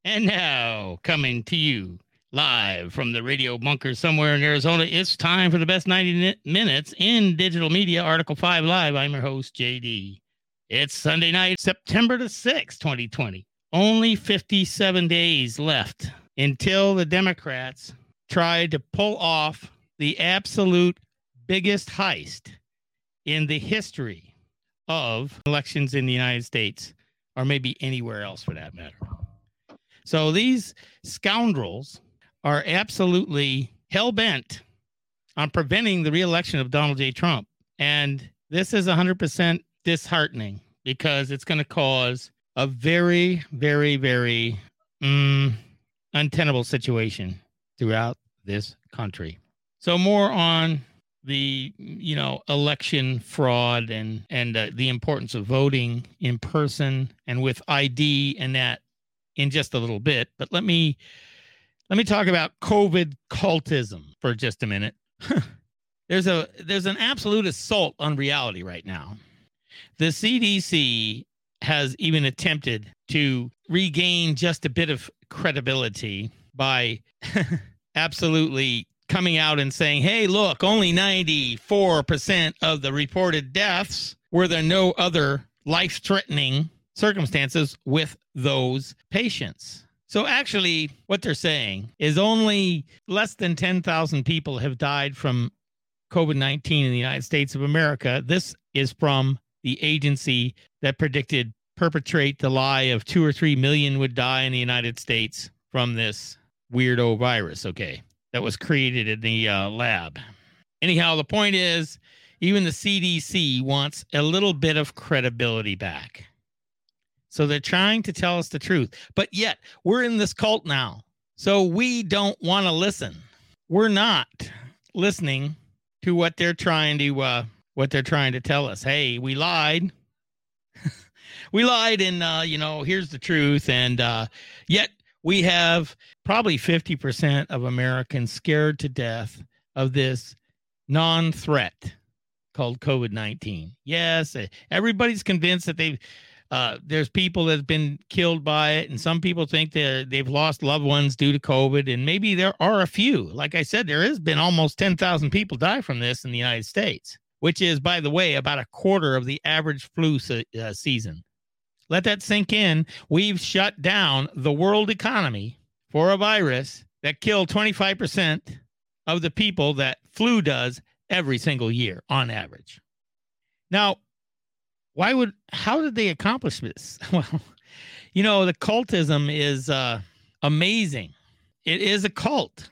And now, coming to you live from the radio bunker somewhere in Arizona, it's time for the best 90 minutes in digital media, Article 5 Live. I'm your host, JD. It's Sunday night, September the 6th, 2020. Only 57 days left until the Democrats try to pull off the absolute biggest heist in the history of elections in the United States, or maybe anywhere else for that matter. So these scoundrels are absolutely hell-bent on preventing the re-election of Donald J. Trump. And this is 100% disheartening because it's going to cause a very, very, very untenable situation throughout this country. So more on the, election fraud and the importance of voting in person and with ID and that in just a little bit. But let me talk about COVID cultism for just a minute. There's an absolute assault on reality right now. The CDC has even attempted to regain just a bit of credibility by absolutely coming out and saying, hey, look, only 94% of the reported deaths were there no other life-threatening circumstances with those patients. So actually, what they're saying is only less than 10,000 people have died from COVID-19 in the United States of America. This is from the agency that predicted perpetrate the lie of 2 or 3 million would die in the United States from this weirdo virus, that was created in the lab. Anyhow, the point is, even the CDC wants a little bit of credibility back. So they're trying to tell us the truth. But yet, we're in this cult now. So we don't want to listen. We're not listening to what they're trying to tell us. Hey, we lied. We lied and, here's the truth. And yet we have probably 50% of Americans scared to death of this non-threat called COVID-19. Yes, everybody's convinced that there's people that have been killed by it, and some people think they've lost loved ones due to COVID, and maybe there are a few. Like I said, there has been almost 10,000 people die from this in the United States, which is, by the way, about a quarter of the average flu season. Let that sink in. We've shut down the world economy for a virus that killed 25% of the people that flu does every single year on average. Now, how did they accomplish this? Well, the cultism is amazing. It is a cult.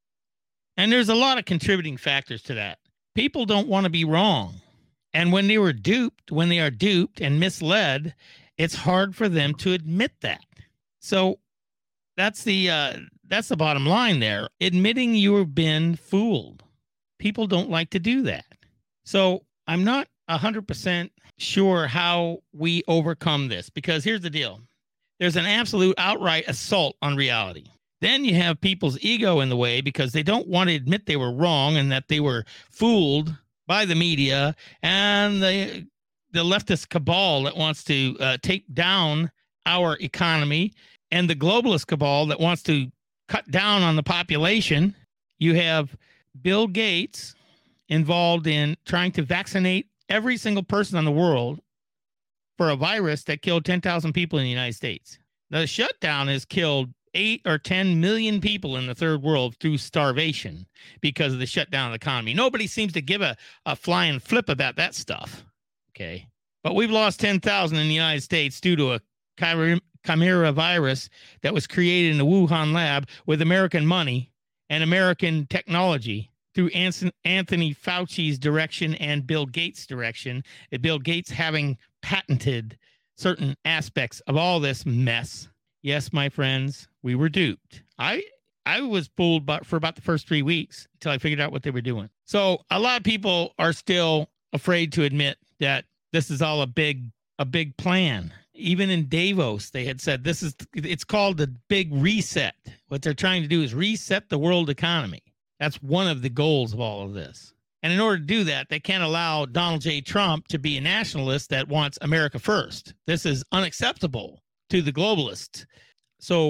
And there's a lot of contributing factors to that. People don't want to be wrong. And when they are duped and misled, it's hard for them to admit that. So that's the bottom line there. Admitting you've been fooled. People don't like to do that. So I'm not 100% sure how we overcome this, because here's the deal. There's an absolute outright assault on reality. Then you have people's ego in the way because they don't want to admit they were wrong and that they were fooled by the media and the leftist cabal that wants to take down our economy and the globalist cabal that wants to cut down on the population. You have Bill Gates involved in trying to vaccinate every single person in the world for a virus that killed 10,000 people in the United States. The shutdown has killed 8 or 10 million people in the third world through starvation because of the shutdown of the economy. Nobody seems to give a flying flip about that stuff. Okay. But we've lost 10,000 in the United States due to a chimera virus that was created in the Wuhan lab with American money and American technology through Anthony Fauci's direction and Bill Gates' direction, and Bill Gates having patented certain aspects of all this mess. Yes, my friends, we were duped. I was fooled for about the first 3 weeks until I figured out what they were doing. So a lot of people are still afraid to admit that this is all a big plan. Even in Davos, they had said it's called the big reset. What they're trying to do is reset the world economy. That's one of the goals of all of this. And in order to do that, they can't allow Donald J. Trump to be a nationalist that wants America first. This is unacceptable to the globalists. So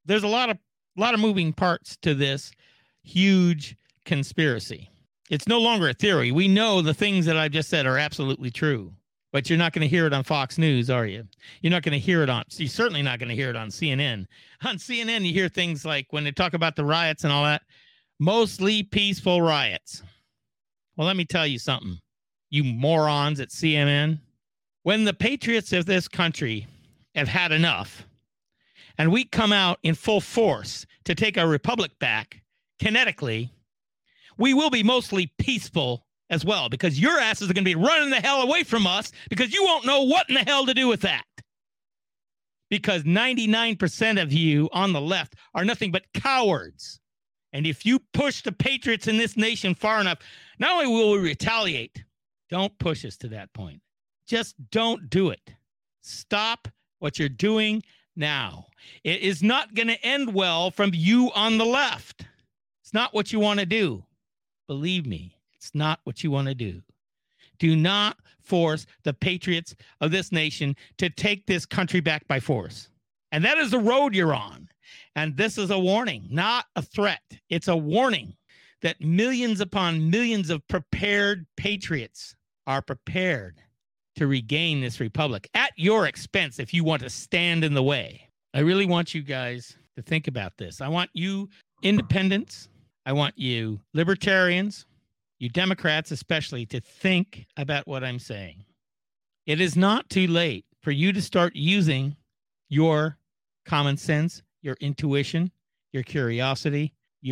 there's a lot of moving parts to this huge conspiracy. It's no longer a theory. We know the things that I've just said are absolutely true, but you're not going to hear it on Fox News, are you? You're not going to hear it you're certainly not going to hear it on CNN. On CNN, you hear things like when they talk about the riots and all that, mostly peaceful riots. Well, let me tell you something, you morons at CNN. When the patriots of this country have had enough, and we come out in full force to take our republic back, kinetically, we will be mostly peaceful as well, because your asses are going to be running the hell away from us because you won't know what in the hell to do with that. Because 99% of you on the left are nothing but cowards. And if you push the patriots in this nation far enough, not only will we retaliate, don't push us to that point. Just don't do it. Stop what you're doing now. It is not going to end well from you on the left. It's not what you want to do. Believe me, it's not what you want to do. Do not force the patriots of this nation to take this country back by force. And that is the road you're on. And this is a warning, not a threat. It's a warning that millions upon millions of prepared patriots are prepared to regain this republic at your expense if you want to stand in the way. I really want you guys to think about this. I want you independents, I want you libertarians, you Democrats especially, to think about what I'm saying. It is not too late for you to start using your common sense, your intuition, your curiosity,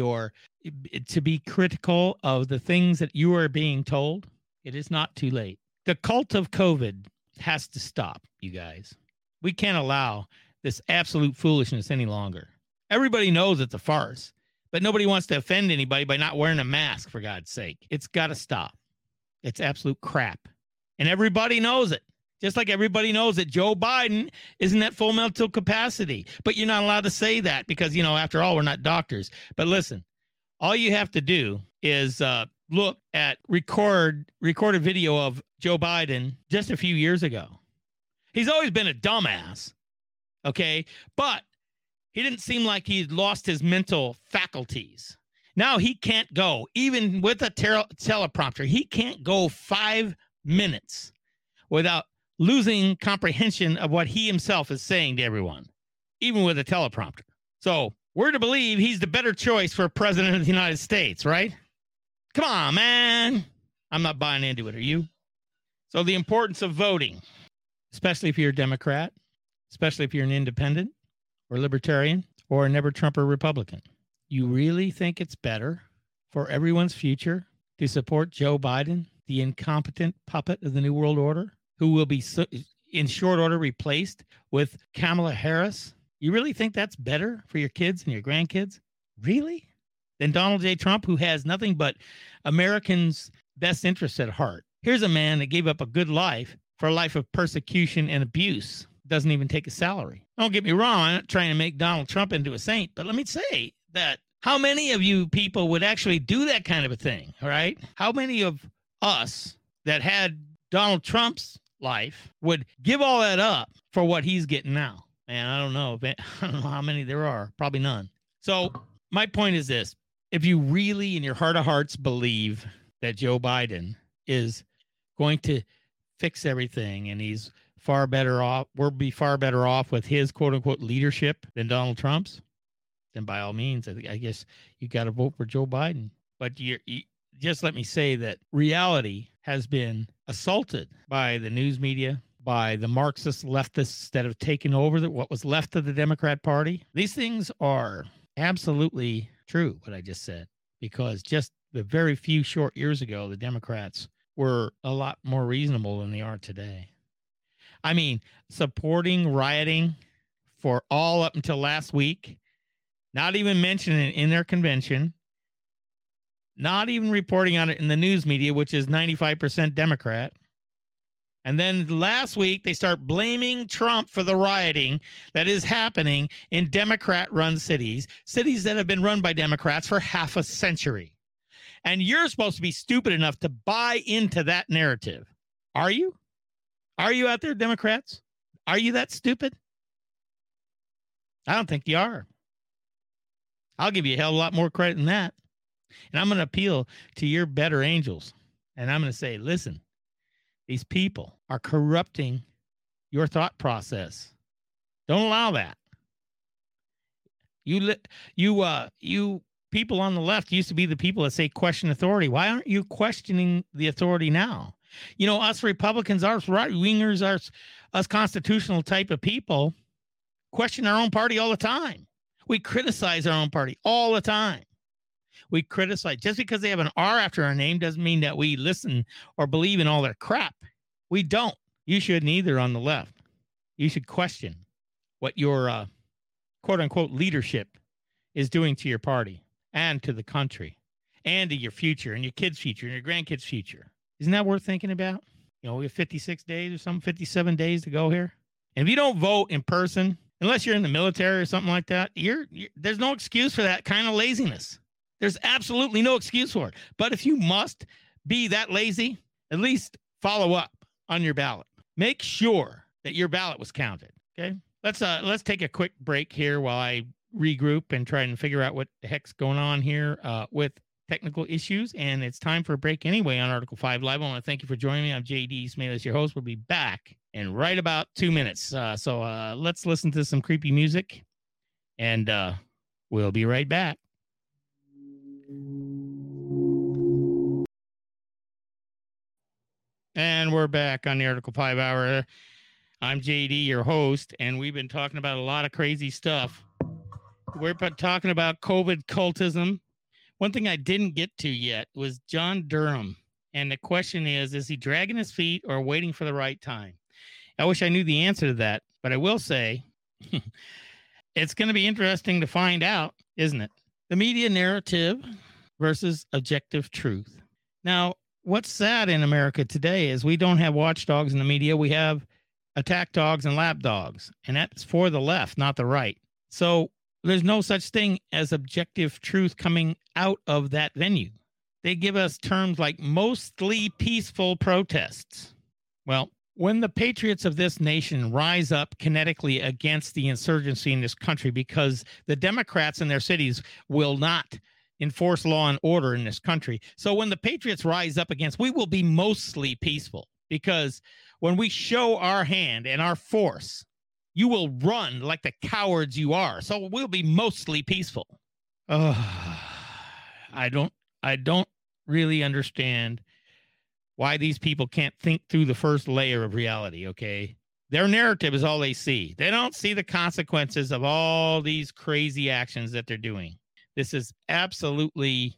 to be critical of the things that you are being told. It is not too late. The cult of COVID has to stop, you guys. We can't allow this absolute foolishness any longer. Everybody knows it's a farce, but nobody wants to offend anybody by not wearing a mask, for God's sake. It's got to stop. It's absolute crap. And everybody knows it. Just like everybody knows that Joe Biden isn't at full mental capacity. But you're not allowed to say that because, after all, we're not doctors. But listen, all you have to do is look at recorded video of Joe Biden just a few years ago. He's always been a dumbass, okay? But he didn't seem like he'd lost his mental faculties. Now he can't go, even with a teleprompter, he can't go 5 minutes without losing comprehension of what he himself is saying to everyone, even with a teleprompter. So we're to believe he's the better choice for president of the United States, right? Come on, man. I'm not buying into it. Are you? So the importance of voting, especially if you're a Democrat, especially if you're an independent or libertarian or a never-Trumper Republican. You really think it's better for everyone's future to support Joe Biden, the incompetent puppet of the New World Order, who will be in short order replaced with Kamala Harris? You really think that's better for your kids and your grandkids? Really? Than Donald J. Trump, who has nothing but Americans' best interests at heart. Here's a man that gave up a good life for a life of persecution and abuse. Doesn't even take a salary. Don't get me wrong, I'm not trying to make Donald Trump into a saint, but let me say that how many of you people would actually do that kind of a thing, all right? How many of us that had Donald Trump's life would give all that up for what he's getting now? Man, I don't know how many there are. Probably none. So my point is this. If you really in your heart of hearts believe that Joe Biden is going to fix everything and he's far better off, we'll be far better off with his quote unquote leadership than Donald Trump's, then by all means, I guess you got to vote for Joe Biden. But you just let me say that reality has been assaulted by the news media, by the Marxist leftists that have taken over what was left of the Democrat Party. These things are absolutely true, what I just said, because just the very few short years ago, the Democrats were a lot more reasonable than they are today. I mean, supporting rioting for all up until last week, not even mentioning it in their convention, not even reporting on it in the news media, which is 95% Democrat. And then last week, they start blaming Trump for the rioting that is happening in Democrat-run cities that have been run by Democrats for half a century. And you're supposed to be stupid enough to buy into that narrative. Are you? Are you out there, Democrats? Are you that stupid? I don't think you are. I'll give you a hell of a lot more credit than that. And I'm going to appeal to your better angels. And I'm going to say, listen, these people are corrupting your thought process. Don't allow that. You people on the left used to be the people that say question authority. Why aren't you questioning the authority now? You know, us Republicans, us right-wingers, us constitutional type of people question our own party all the time. We criticize our own party all the time. We criticize. Just because they have an R after our name doesn't mean that we listen or believe in all their crap. We don't. You shouldn't either on the left. You should question what your quote-unquote leadership is doing to your party and to the country and to your future and your kids' future and your grandkids' future. Isn't that worth thinking about? You know, we have 56 days or something, 57 days to go here. And if you don't vote in person, unless you're in the military or something like that, there's no excuse for that kind of laziness. There's absolutely no excuse for it. But if you must be that lazy, at least follow up on your ballot. Make sure that your ballot was counted. Okay. Let's take a quick break here while I regroup and try and figure out what the heck's going on here with technical issues. And it's time for a break anyway on Article 5 Live. I want to thank you for joining me. I'm JD Smalis, your host. We'll be back in right about 2 minutes. So let's listen to some creepy music, and we'll be right back. And we're back on the Article 5 Hour. I'm JD, your host, and we've been talking about a lot of crazy stuff. We're talking about COVID cultism. One thing I didn't get to yet was John Durham. And the question is he dragging his feet or waiting for the right time? I wish I knew the answer to that, but I will say it's going to be interesting to find out, isn't it? The media narrative versus objective truth. Now, what's sad in America today is we don't have watchdogs in the media. We have attack dogs and lap dogs, and that's for the left, not the right. So there's no such thing as objective truth coming out of that venue. They give us terms like mostly peaceful protests. Well, when the patriots of this nation rise up kinetically against the insurgency in this country because the Democrats in their cities will not enforce law and order in this country. So when the patriots rise up against, we will be mostly peaceful, because when we show our hand and our force, you will run like the cowards you are. So we'll be mostly peaceful. I don't really understand why these people can't think through the first layer of reality, okay? Their narrative is all they see. They don't see the consequences of all these crazy actions that they're doing. This is absolutely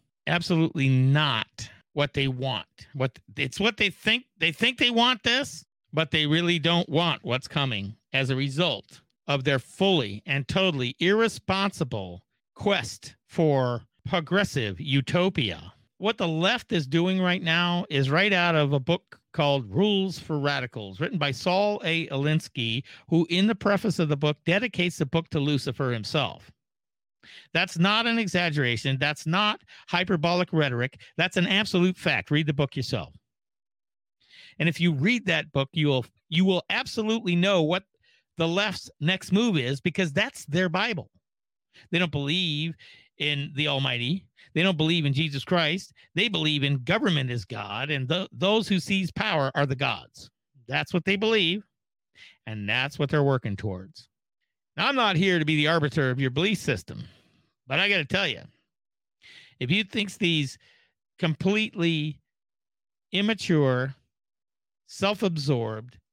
not what they want. It's what they think. They think they want this, but they really don't want what's coming as a result of their fully and totally irresponsible quest for progressive utopia. What the left is doing right now is right out of a book called Rules for Radicals, written by Saul A. Alinsky, who in the preface of the book dedicates the book to Lucifer himself. That's not an exaggeration. That's not hyperbolic rhetoric. That's an absolute fact. Read the book yourself. And if you read that book, you will absolutely know what the left's next move is, because that's their Bible. They don't believe in the Almighty. They don't believe in Jesus Christ. They believe in government as God, and those who seize power are the gods. That's what they believe, and that's what they're working towards. Now, I'm not here to be the arbiter of your belief system, but I got to tell you, if you think these completely immature, self-absorbed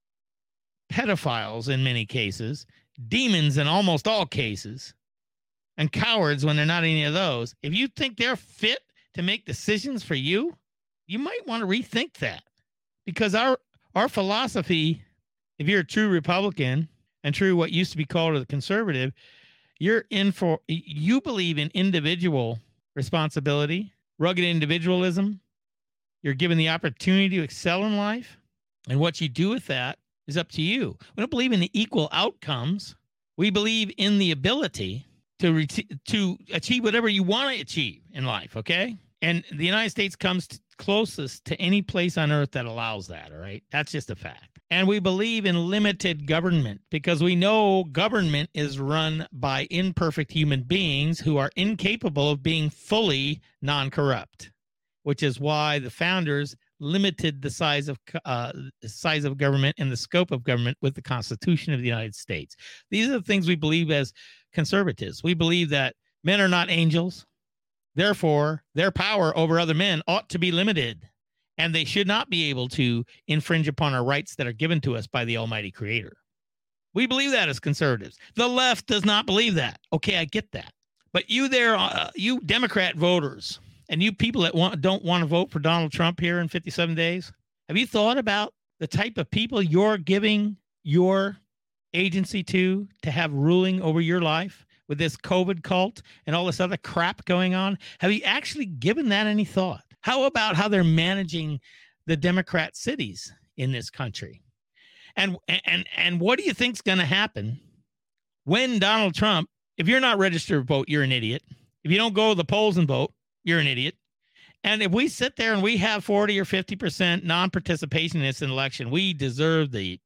pedophiles in many cases, demons in almost all cases, and cowards when they're not any of those, if you think they're fit to make decisions for you, you might want to rethink that. Because our philosophy, if you're a true Republican and true what used to be called a conservative, you believe in individual responsibility, rugged individualism. You're given the opportunity to excel in life, and what you do with that is up to you. We don't believe in the equal outcomes. We believe in the ability to achieve whatever you want to achieve in life, okay? And the United States comes closest to any place on earth that allows that, all right? That's just a fact. And we believe in limited government because we know government is run by imperfect human beings who are incapable of being fully non-corrupt, which is why the founders limited the size of government and the scope of government with the Constitution of the United States. These are the things we believe as conservatives. We believe that men are not angels. Therefore, their power over other men ought to be limited, and they should not be able to infringe upon our rights that are given to us by the Almighty Creator. We believe that as conservatives. The left does not believe that. Okay, I get that. But you there, you Democrat voters, and you people that don't want to vote for Donald Trump here in 57 days, have you thought about the type of people you're giving your agency to have ruling over your life with this COVID cult and all this other crap going on? Have you actually given that any thought? How about how they're managing the Democrat cities in this country? And what do you think's going to happen when Donald Trump, if you're not registered to vote, you're an idiot. If you don't go to the polls and vote, you're an idiot. And if we sit there and we have 40 or 50% non-participation in this election, we deserve the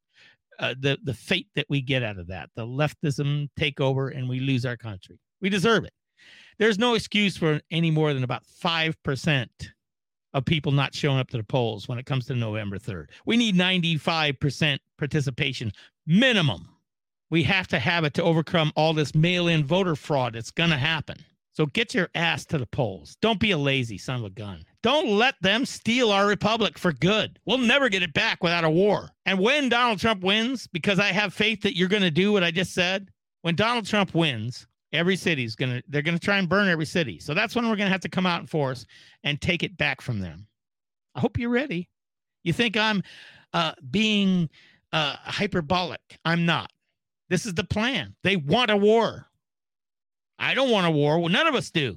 fate that we get out of that, the leftism takeover, and we lose our country. We deserve it. There's no excuse for any more than about 5% of people not showing up to the polls when it comes to November 3rd. We need 95% participation minimum. We have to have it to overcome all this mail-in voter fraud that's going to happen. So get your ass to the polls. Don't be a lazy son of a gun. Don't let them steal our republic for good. We'll never get it back without a war. And when Donald Trump wins, because I have faith that you're going to do what I just said, when Donald Trump wins, every city's they're going to try and burn every city. So that's when we're going to have to come out in force and take it back from them. I hope you're ready. You think I'm being hyperbolic? I'm not. This is the plan. They want a war. I don't want a war. Well, none of us do.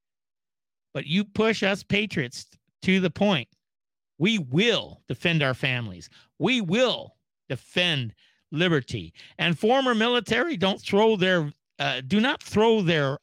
But you push us patriots to the point. We will defend our families. We will defend liberty. And former military do not throw their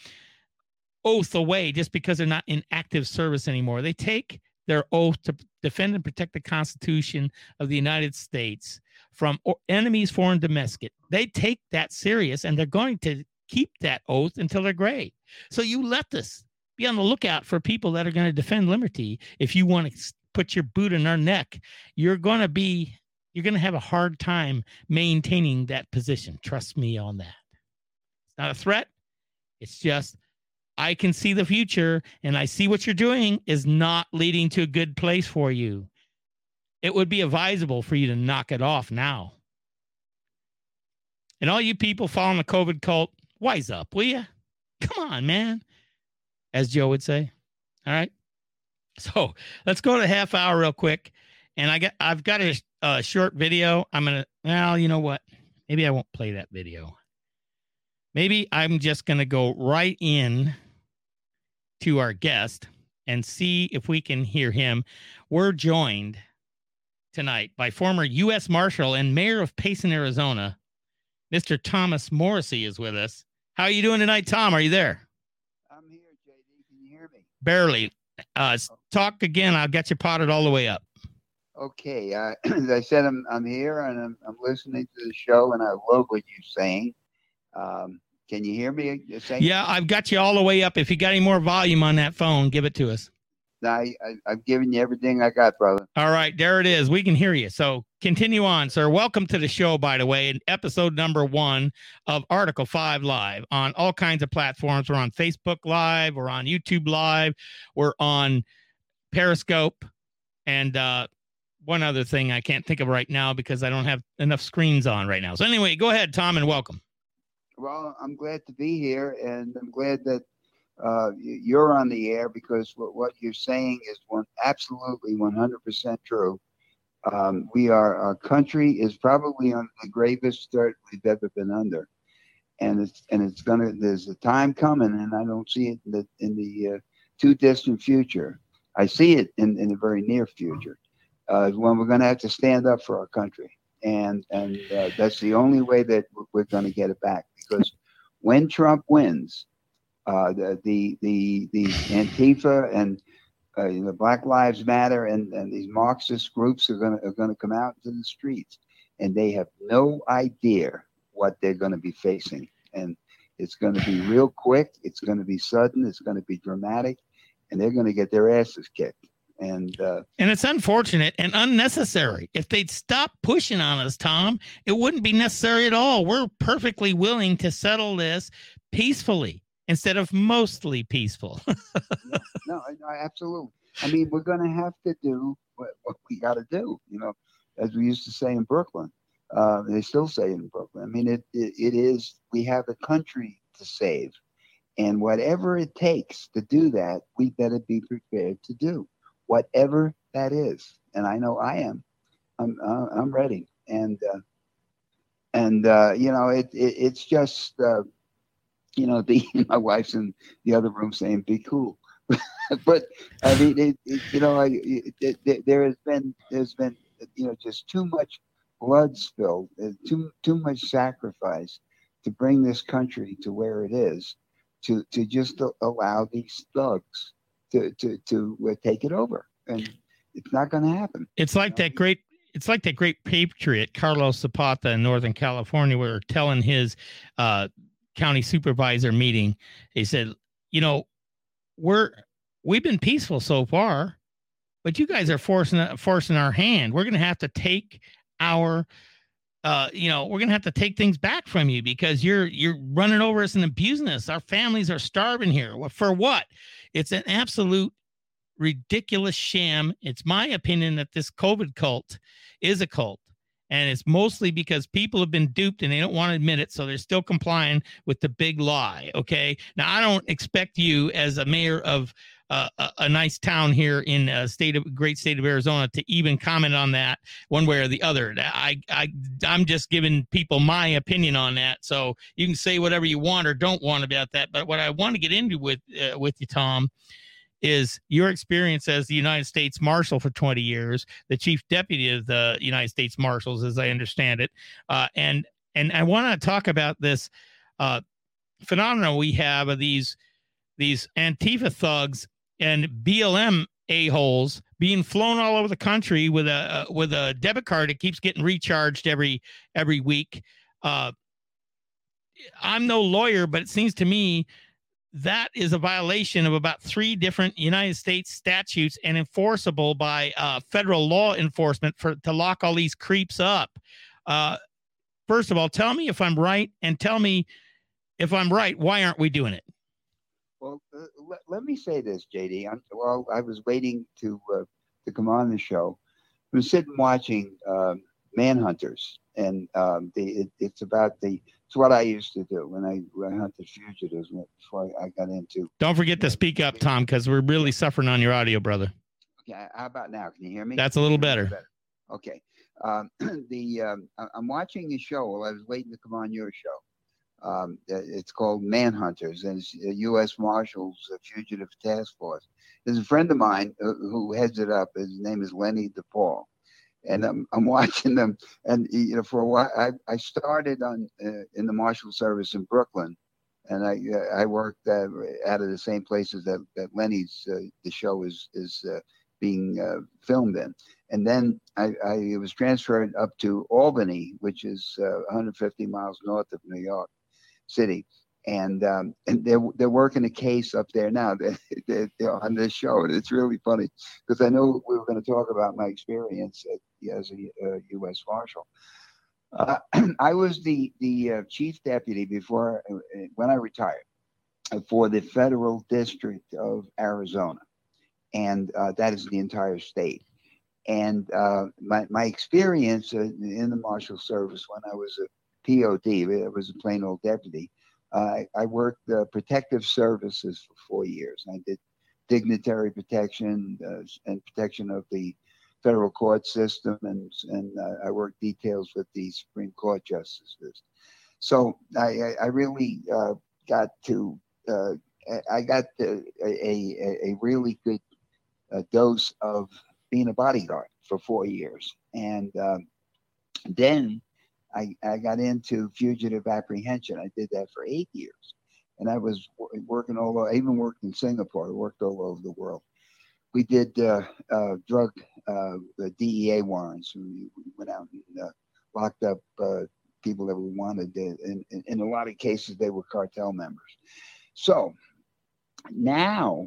oath away just because they're not in active service anymore. They take their oath to defend and protect the Constitution of the United States from enemies, foreign, domestic. They take that serious, and they're going to keep that oath until they're gray. So you leftists, be on the lookout for people that are going to defend liberty. If you want to put your boot in our neck, you're going to have a hard time maintaining that position. Trust me on that. It's not a threat. It's just, I can see the future, and I see what you're doing is not leading to a good place for you. It would be advisable for you to knock it off now. And all you people following the COVID cult, wise up, will you? Come on, man. As Joe would say. All right. So let's go to half hour real quick. And I've got a short video. You know what? Maybe I won't play that video. Maybe I'm just going to go right in to our guest and see if we can hear him. We're joined tonight by former U.S. Marshal and Mayor of Payson, Arizona. Mr. Thomas Morrissey is with us. How are you doing tonight, Tom? Are you there? I'm here, JD. Can you hear me? Barely. Talk again. I'll get you potted all the way up. Okay. As I said, I'm here and I'm listening to the show, and I love what you're saying. Can you hear me? Yeah, I've got you all the way up. If you got any more volume on that phone, give it to us. I've given you everything I got, brother. All right, there it is. We can hear you. So continue on, sir. Welcome to the show, by the way, episode number 1 of Article 5 Live on all kinds of platforms. We're on Facebook Live. We're on YouTube Live. We're on Periscope. And one other thing I can't think of right now because I don't have enough screens on right now. So anyway, go ahead, Tom, and welcome. Well, I'm glad to be here, and I'm glad that you're on the air because what you're saying is absolutely 100% true. Our country is probably under the gravest threat we've ever been under, and there's a time coming, and I don't see it in the too distant future. I see it in the very near future when we're going to have to stand up for our country, and that's the only way that we're going to get it back. Because when Trump wins, the Antifa and Black Lives Matter and these Marxist groups are gonna come out into the streets, and they have no idea what they're going to be facing, and it's going to be real quick. It's going to be sudden. It's going to be dramatic, and they're going to get their asses kicked. And it's unfortunate and unnecessary. If they'd stop pushing on us, Tom, it wouldn't be necessary at all. We're perfectly willing to settle this peacefully instead of mostly peaceful. no, absolutely. I mean, we're going to have to do what we got to do, as we used to say in Brooklyn. They still say in Brooklyn. I mean, it is, we have a country to save. And whatever it takes to do that, we better be prepared to do whatever that is. And I know I am. I'm ready. And it's just, my wife's in the other room saying, be cool. But I mean, there's been, just too much blood spilled, too much sacrifice to bring this country to where it is, to just allow these thugs to take it over, and it's not going to happen. It's like that great patriot Carlos Zapata in Northern California, where telling his county supervisor meeting, he said, we've been peaceful so far, but you guys are forcing our hand. We're going to have to take we're going to have to take things back from you because you're running over us and abusing us. Our families are starving here. For what? It's an absolute ridiculous sham. It's my opinion that this COVID cult is a cult. And it's mostly because people have been duped and they don't want to admit it. So they're still complying with the big lie. Okay. Now, I don't expect you as a mayor of a nice town here in great state of Arizona to even comment on that one way or the other. I'm just giving people my opinion on that. So you can say whatever you want or don't want about that. But what I want to get into with you, Tom, is your experience as the United States Marshal for 20 years, the chief deputy of the United States Marshals, as I understand it. And I want to talk about this phenomenon we have of these Antifa thugs and BLM a-holes being flown all over the country with a debit card that keeps getting recharged every week. I'm no lawyer, but it seems to me that is a violation of about 3 different United States statutes and enforceable by federal law enforcement to lock all these creeps up. First of all, tell me if I'm right, and tell me if I'm right, why aren't we doing it? Well, let me say this, JD. I was waiting to come on the show. I was sitting watching Manhunters, and it's what I used to do when I hunted fugitives before I got into. Don't forget to speak up, Tom, because we're really suffering on your audio, brother. Okay, how about now? Can you hear me? That's a little better. Okay. I'm watching a show while I was waiting to come on your show. It's called Manhunters, and it's U.S. Marshals Fugitive Task Force. There's a friend of mine who heads it up. His name is Lenny DePaul, and I'm watching them. And for a while, I started in the Marshal Service in Brooklyn, and I worked out of the same places that Lenny's the show is being filmed in. And then I was transferred up to Albany, which is 150 miles north of New York City, and they're working a case up there now. They're on this show, and it's really funny because I know we were going to talk about my experience as a U.S. Marshal. I was the chief deputy when I retired for the Federal District of Arizona, and that is the entire state. And my experience in the Marshal Service when I was a POD, it was a plain old deputy. I worked protective services for 4 years. I did dignitary protection and protection of the federal court system, and I worked details with the Supreme Court justices. So I really got a really good dose of being a bodyguard for 4 years, and then I got into fugitive apprehension. I did that for 8 years, and I was working I even worked in Singapore. I worked all over the world. we did drug DEA warrants. We went out and locked up people that we wanted. In a lot of cases, they were cartel members. So now,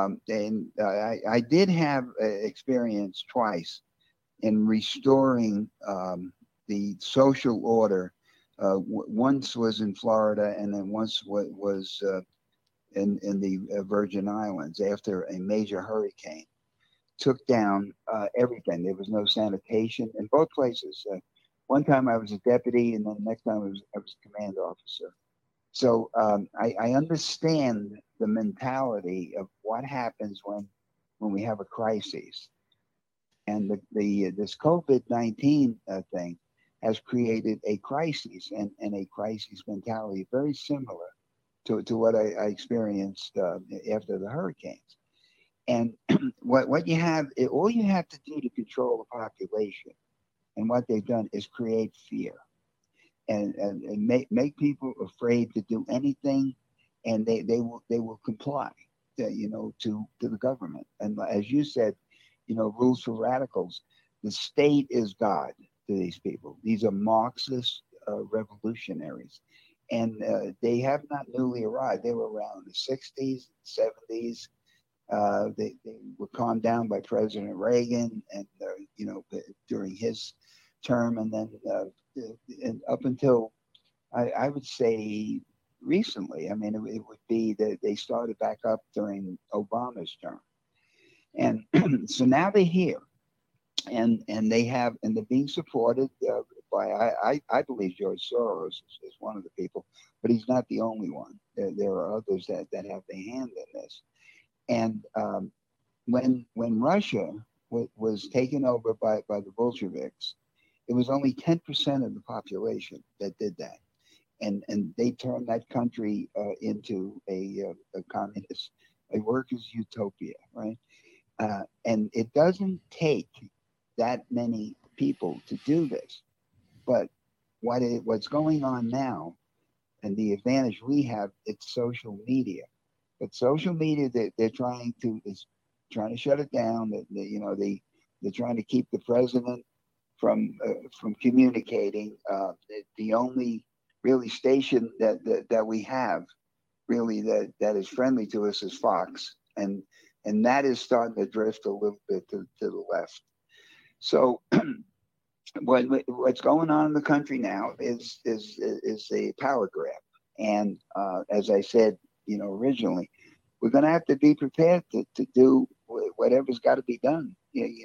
I did have experience twice in restoring the social order. Once was in Florida, and then once was in the Virgin Islands after a major hurricane took down everything. There was no sanitation in both places. One time I was a deputy, and then the next time I was a command officer. So I understand the mentality of what happens when we have a crisis, and this COVID-19 thing has created a crisis and a crisis mentality very similar to what I experienced after the hurricanes. And what you have, all you have to do to control the population, and what they've done is create fear. And make people afraid to do anything, and they will comply, to the government. And as you said, rules for radicals. The state is God to these people. These are Marxist revolutionaries, and they have not newly arrived. They were around the 60s, 70s. They were calmed down by President Reagan, and during his term, and then and up until I would say recently. I mean, it would be that they started back up during Obama's term, and so now they're here, and they're being supported by I believe George Soros is one of the people, but he's not the only one. There are others that have their hand in this, and when Russia was taken over by the Bolsheviks, it was only 10% of the population that did that. And they turned that country into a communist, a workers' utopia, right? And it doesn't take that many people to do this. But what's going on now, and the advantage we have, it's social media. But social media, they're trying to shut it down. They're trying to keep the president from communicating. The only really station that we have really that is friendly to us is Fox, and that is starting to drift a little bit to the left. So what's going on in the country now is a power grab, and as I said, originally, we're going to have to be prepared to do whatever's got to be done,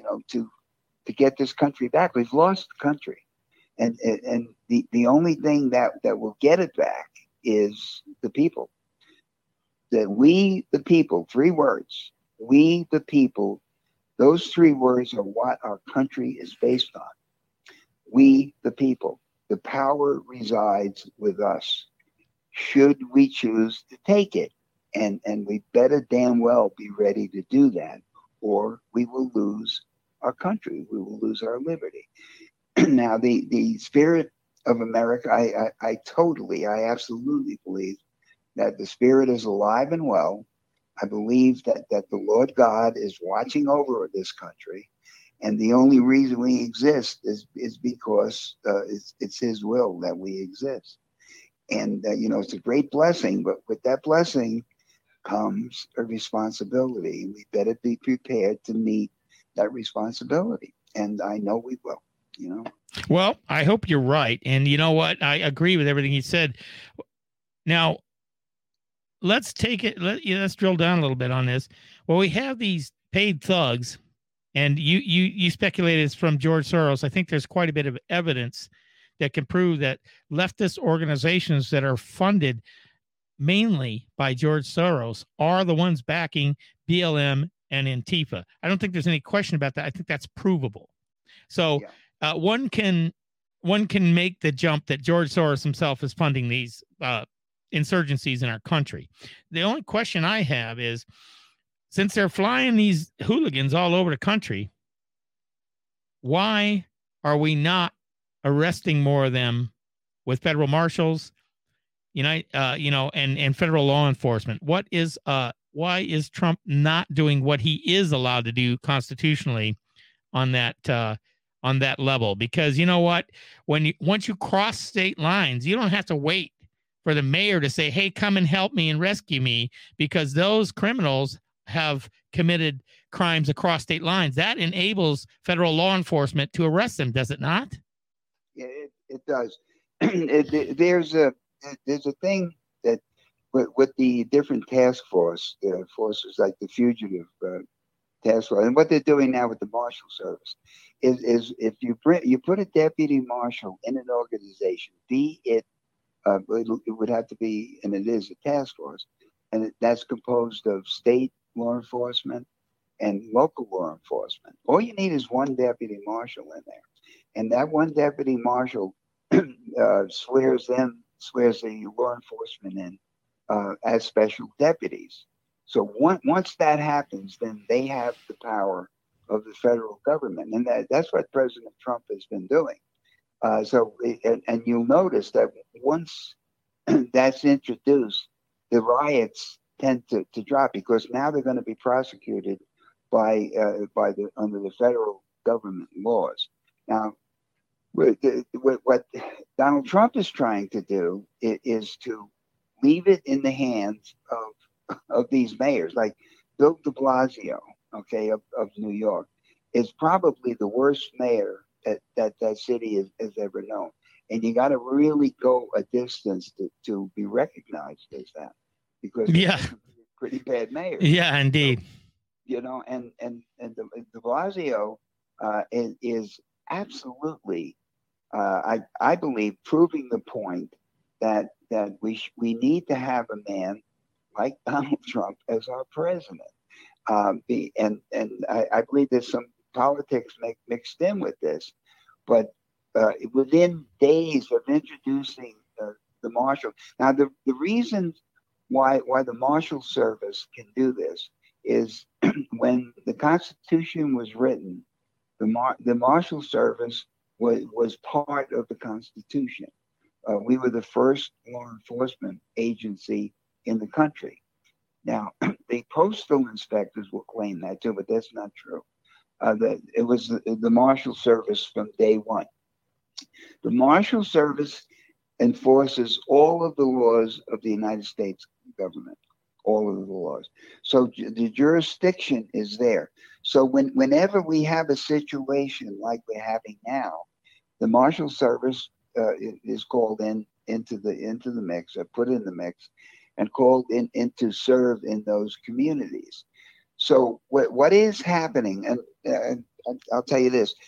to get this country back. We've lost the country. And the only thing that will get it back is the people. That we, the people, 3 words, we, the people, those 3 words are what our country is based on. We, the people. The power resides with us, should we choose to take it. And we better damn well be ready to do that, or we will lose our country. We will lose our liberty. Now, the spirit of America, I absolutely believe that the spirit is alive and well. I believe that the Lord God is watching over this country, and the only reason we exist is because it's His will that we exist. And it's a great blessing, but with that blessing comes a responsibility, and we better be prepared to meet that responsibility. And I know we will. Well, I hope you're right. And you know what? I agree with everything you said. Now, let's take it. Let's drill down a little bit on this. Well, we have these paid thugs, and you speculated it's from George Soros. I think there's quite a bit of evidence that can prove that leftist organizations that are funded mainly by George Soros are the ones backing BLM and Antifa. I don't think there's any question about that. I think that's provable. So one can make the jump that George Soros himself is funding these insurgencies in our country. The only question I have is, since they're flying these hooligans all over the country, why are we not arresting more of them with federal marshals, and federal law enforcement? What is why is Trump not doing what he is allowed to do constitutionally on that level? Because you know what, once you cross state lines, you don't have to wait for the mayor to say, "Hey, come and help me and rescue me," because those criminals have committed crimes across state lines. That enables federal law enforcement to arrest them, does it not? Yeah, it does. There's a thing that with the different task forces like the fugitive task force, and what they're doing now with the marshal service is if you put a deputy marshal in an organization, be it it would have to be, and it is a task force, and that's composed of state law enforcement and local law enforcement. All you need is one deputy marshal in there, and that one deputy marshal swears the law enforcement in as special deputies. So once that happens, then they have the power of the federal government, and that's what President Trump has been doing. And you'll notice that once that's introduced, the riots tend to drop, because now they're going to be prosecuted under the federal government laws. Now, what Donald Trump is trying to do is to leave it in the hands of these mayors, like Bill de Blasio, okay, of New York, is probably the worst mayor that city has ever known. And you got to really go a distance to be recognized as that, because yeah, pretty bad mayor. Yeah, indeed. So, and de Blasio is absolutely, I believe, proving the point that we need to have a man like Donald Trump as our president. And I believe there's some politics mixed in with this, but within days of introducing the marshal, now the reason why the marshal service can do this is when the Constitution was written, the marshal service was part of the Constitution. We were the first law enforcement agency in the country. Now, the postal inspectors will claim that too, but that's not true. That it was the Marshal Service from day one. The Marshal Service enforces all of the laws of the United States government, all of the laws. So the jurisdiction is there. So whenever we have a situation like we're having now, the Marshal Service is called into the mix, or put in the mix, and called in to serve in those communities. So what is happening, and I'll tell you this,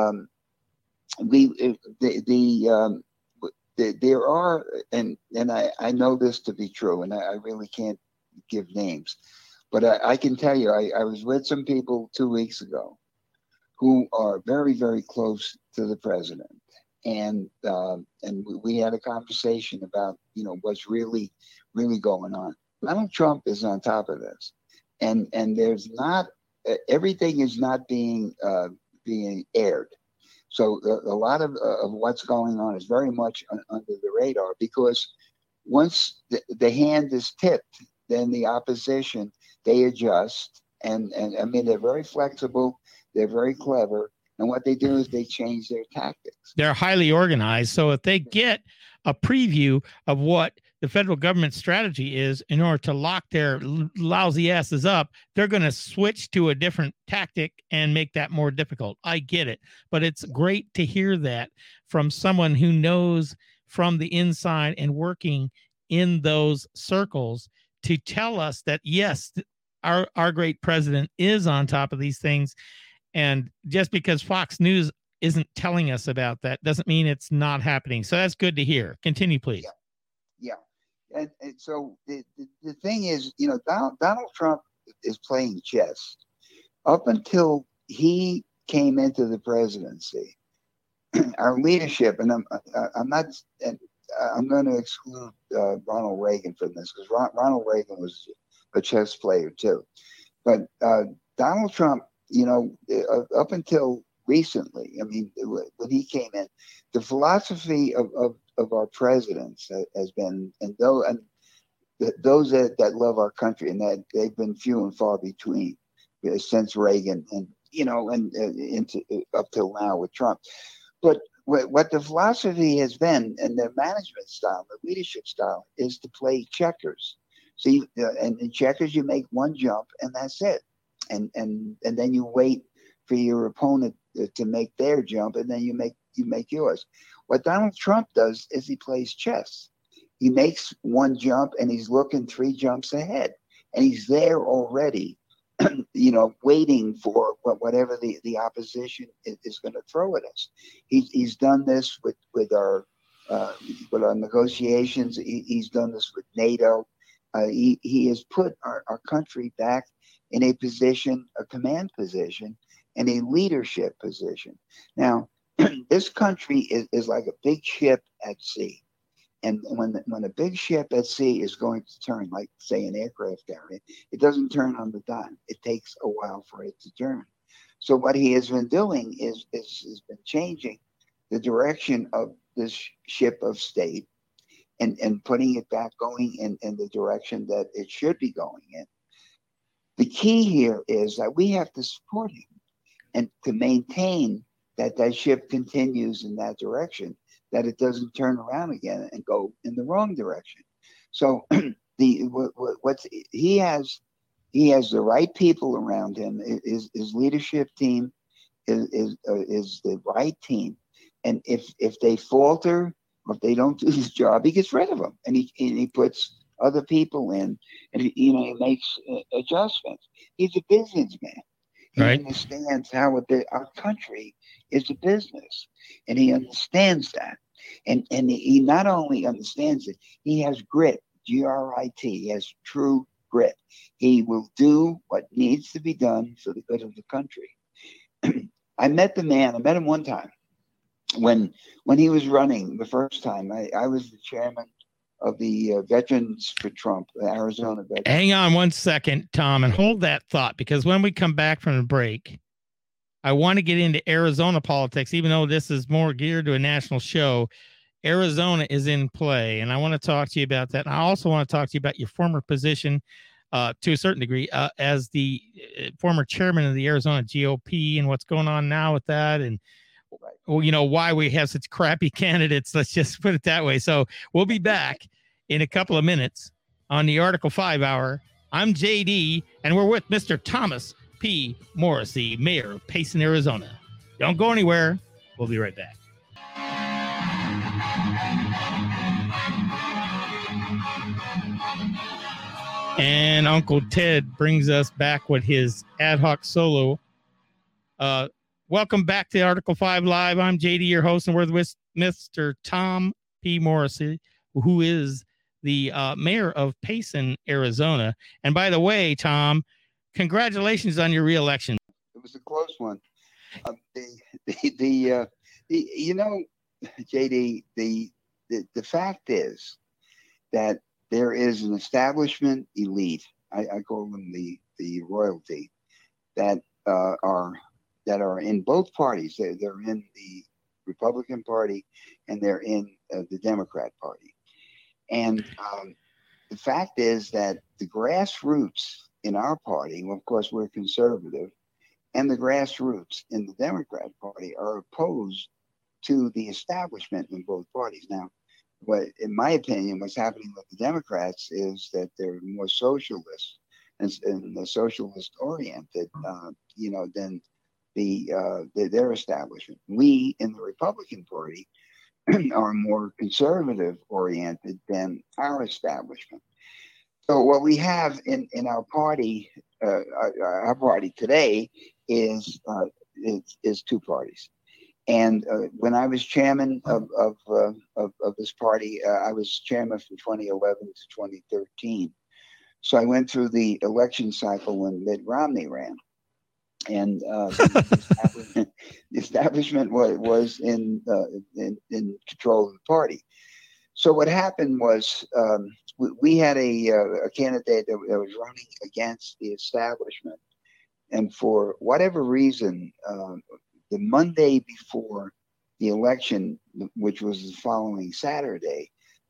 there are, and I know this to be true, and I really can't give names, but I can tell you, I was with some people 2 weeks ago who are very, very close to the president. And we had a conversation about, what's really, really going on. Donald Trump is on top of this. And there's not, everything is not being aired. So a lot of what's going on is very much under the radar, because once the hand is tipped, then the opposition, they adjust. And I mean, they're very flexible. They're very clever. And what they do is they change their tactics. They're highly organized. So if they get a preview of what the federal government strategy is in order to lock their lousy asses up, they're going to switch to a different tactic and make that more difficult. I get it. But it's great to hear that from someone who knows from the inside and working in those circles to tell us that, yes, our great president is on top of these things. And just because Fox News isn't telling us about that doesn't mean it's not happening. So that's good to hear. Continue, please. Yeah. And so the thing is, Donald Trump is playing chess. Up until he came into the presidency, our leadership, and I'm going to exclude Ronald Reagan from this, because Ronald Reagan was a chess player too. But Donald Trump, up until recently, I mean, when he came in, the philosophy of our presidents has been, and those that love our country, and that they've been few and far between since Reagan, and into up till now with Trump. But what the philosophy has been, and the management style, the leadership style, is to play checkers. So and in checkers, you make one jump, and that's it. And then you wait for your opponent to make their jump, and then you make yours. What Donald Trump does is he plays chess. He makes one jump, and he's looking 3 jumps ahead, and he's there already, waiting for whatever the opposition is going to throw at us. He's done this with our negotiations. He's done this with NATO. He has put our country back in a position, a command position, and a leadership position. Now, this country is like a big ship at sea. And when a big ship at sea is going to turn, like, say, an aircraft carrier, it doesn't turn on the dime. It takes a while for it to turn. So what he has been doing is been changing the direction of this ship of state and putting it back going in the direction that it should be going in. The key here is that we have to support him and to maintain that ship continues in that direction, that it doesn't turn around again and go in the wrong direction. So he has the right people around him. His leadership team is the right team, and if they falter or if they don't do his job, he gets rid of them, and he puts other people in, and he makes adjustments. He's a businessman. He understands how our country is a business, and he understands that. And he not only understands it, he has grit, G-R-I-T. He has true grit. He will do what needs to be done for the good of the country. I met the man. I met him one time when he was running the first time. I was the chairman of the Veterans for Trump, Arizona Veterans. Hang on one second, Tom, and hold that thought, because when we come back from the break, I want to get into Arizona politics, even though this is more geared to a national show. Arizona is in play, and I want to talk to you about that. And I also want to talk to you about your former position, to a certain degree, as the former chairman of the Arizona GOP, and what's going on now with that, and why we have such crappy candidates. Let's just put it that way. So we'll be back in a couple of minutes on the Article 5 Hour. I'm JD, and we're with Mr. Thomas P. Morrissey, mayor of Payson, Arizona. Don't go anywhere. We'll be right back. And Uncle Ted brings us back with his ad hoc solo. Welcome back to Article 5 Live. I'm JD, your host, and we're with Mr. Tom P. Morrissey, who is the mayor of Payson, Arizona. And by the way, Tom, congratulations on your reelection. It was a close one. JD, the fact is that there is an establishment elite. I call them the royalty that are in both parties. They're in the Republican Party and they're in the Democrat Party. And the fact is that the grassroots in our party, well, of course, we're conservative, and the grassroots in the Democrat Party are opposed to the establishment in both parties. Now, in my opinion, what's happening with the Democrats is that they're more socialist and socialist oriented, than their establishment. We in the Republican Party are more conservative oriented than our establishment. So what we have in our party today is two parties. And when I was chairman of this party, I was chairman from 2011 to 2013. So I went through the election cycle when Mitt Romney ran, and the establishment was in control of the party. So what happened was we had a candidate that was running against the establishment, and for whatever reason, the Monday before the election, which was the following Saturday,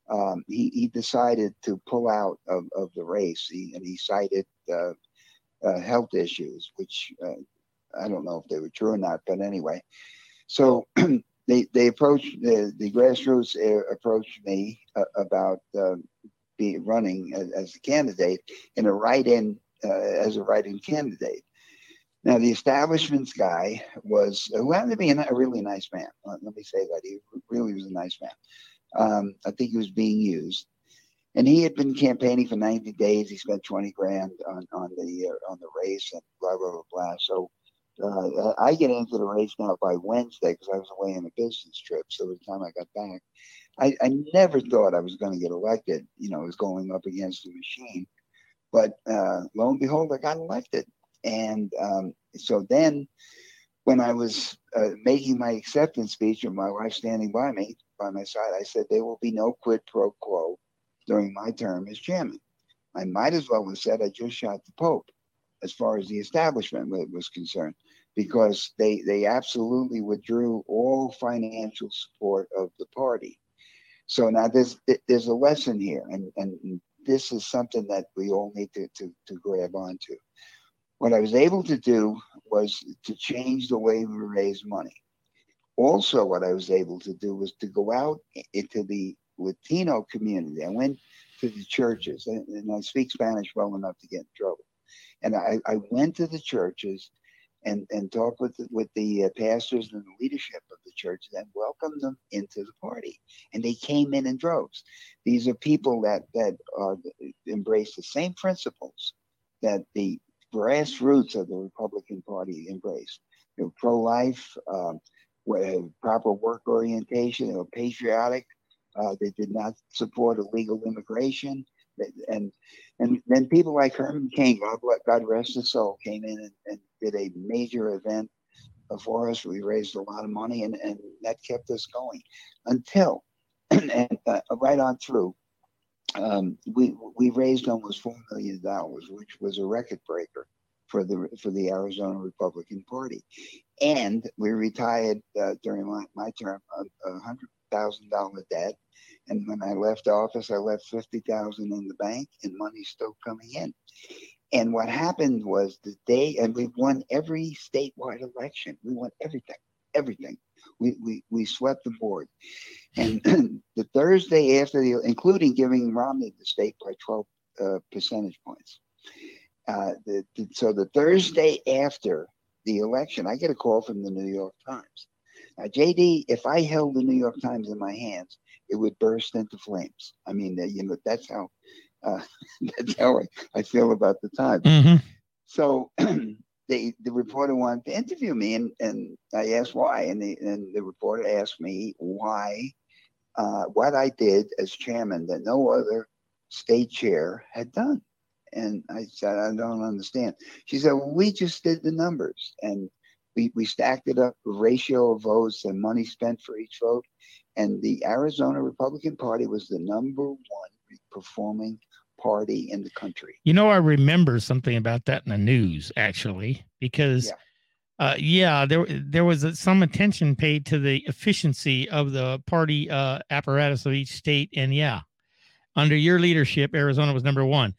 he decided to pull out of the race. He cited health issues, which I don't know if they were true or not, but anyway. So they approached the grassroots approached me about running as a candidate in a write-in as a write-in candidate. Now the establishment's guy who happened to be a really nice man. Let me say that he really was a nice man. I think he was being used, and he had been campaigning for 90 days. He spent 20 grand on the race and blah blah blah blah. So I get into the race now by Wednesday because I was away on a business trip. So by the time I got back, I never thought I was going to get elected. I was going up against a machine, but lo and behold, I got elected. And so then when I was making my acceptance speech and my wife standing by my side, I said, there will be no quid pro quo during my term as chairman. I might as well have said I just shot the Pope as far as the establishment was concerned, because they absolutely withdrew all financial support of the party. So now there's a lesson here, and this is something that we all need to grab onto. What I was able to do was to change the way we raise money. Also, what I was able to do was to go out into the Latino community. I went to the churches, and I speak Spanish well enough to get in trouble. And I went to the churches and talked with the pastors and the leadership of the church and welcomed them into the party. And they came in droves. These are people that embrace the same principles that the grassroots of the Republican Party embraced. They were pro-life, proper work orientation, they were patriotic. They did not support illegal immigration. And then people like Herman Cain, God rest his soul, came in and did a major event for us. We raised a lot of money, and that kept us going until, and right on through, we raised almost $4 million, which was a record breaker for the Arizona Republican Party. And we retired during my term $100,000 debt. And when I left office, I left $50,000 in the bank, and money's still coming in. And what happened was and we won every statewide election. We won everything. We swept the board. And the Thursday after including giving Romney the state by 12 percentage points. So the Thursday after the election, I get a call from the New York Times. Now, JD, if I held the New York Times in my hands, it would burst into flames. I mean, that's how I feel about the Times. Mm-hmm. So the reporter wanted to interview me, and I asked why, and the reporter asked me why what I did as chairman that no other state chair had done. And I said, I don't understand. She said, well, we just did the numbers, and we stacked it up, the ratio of votes and money spent for each vote. And the Arizona Republican Party was the #1 performing party in the country. I remember something about that in the news, actually, because there was some attention paid to the efficiency of the party apparatus of each state. And under your leadership, Arizona was #1.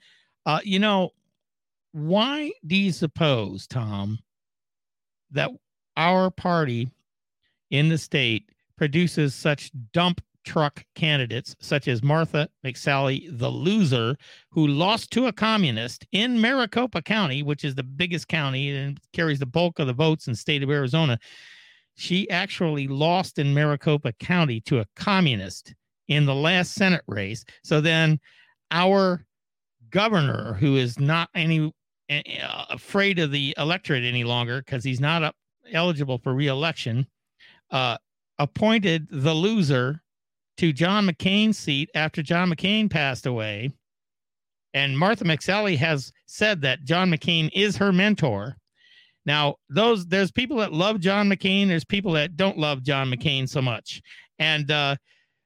Why do you suppose, Tom, that our party in the state produces such dump truck candidates such as Martha McSally, the loser, who lost to a communist in Maricopa County, which is the biggest county and carries the bulk of the votes in the state of Arizona? She actually lost in Maricopa County to a communist in the last Senate race. So then our governor, who is not afraid of the electorate any longer because he's not eligible for re-election, appointed the loser to John McCain's seat after John McCain passed away. And Martha McSally has said that John McCain is her mentor. Now, there's people that love John McCain. There's people that don't love John McCain so much. And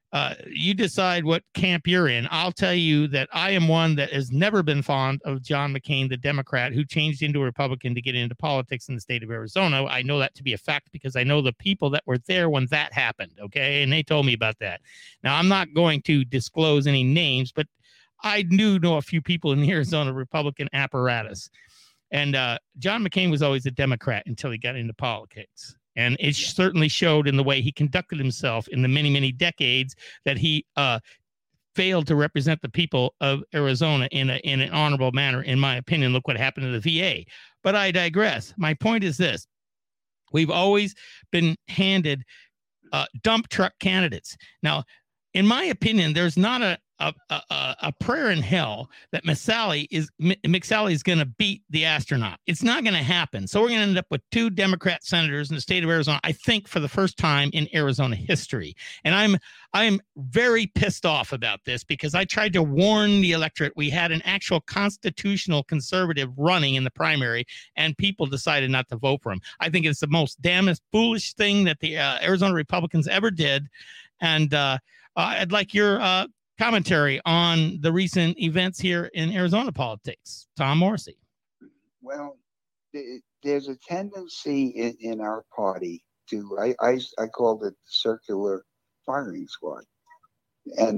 You decide what camp you're in. I'll tell you that I am one that has never been fond of John McCain, the Democrat who changed into a Republican to get into politics in the state of Arizona. I know that to be a fact because I know the people that were there when that happened. Okay. And they told me about that. Now, I'm not going to disclose any names, but I do know a few people in the Arizona Republican apparatus. And John McCain was always a Democrat until he got into politics. And it certainly showed in the way he conducted himself in the many, many decades that he failed to represent the people of Arizona in an honorable manner, in my opinion. Look what happened to the VA. But I digress. My point is this. We've always been handed dump truck candidates. Now, in my opinion, there's not a prayer in hell that McSally is going to beat the astronaut. It's not going to happen. So we're going to end up with 2 Democrat senators in the state of Arizona, I think, for the first time in Arizona history. And I'm very pissed off about this because I tried to warn the electorate. We had an actual constitutional conservative running in the primary, and people decided not to vote for him. I think it's the most damnest foolish thing that the Arizona Republicans ever did. And I'd like your commentary on the recent events here in Arizona politics. Tom Morrissey. Well, there's a tendency in our party to, I called it circular firing squad. And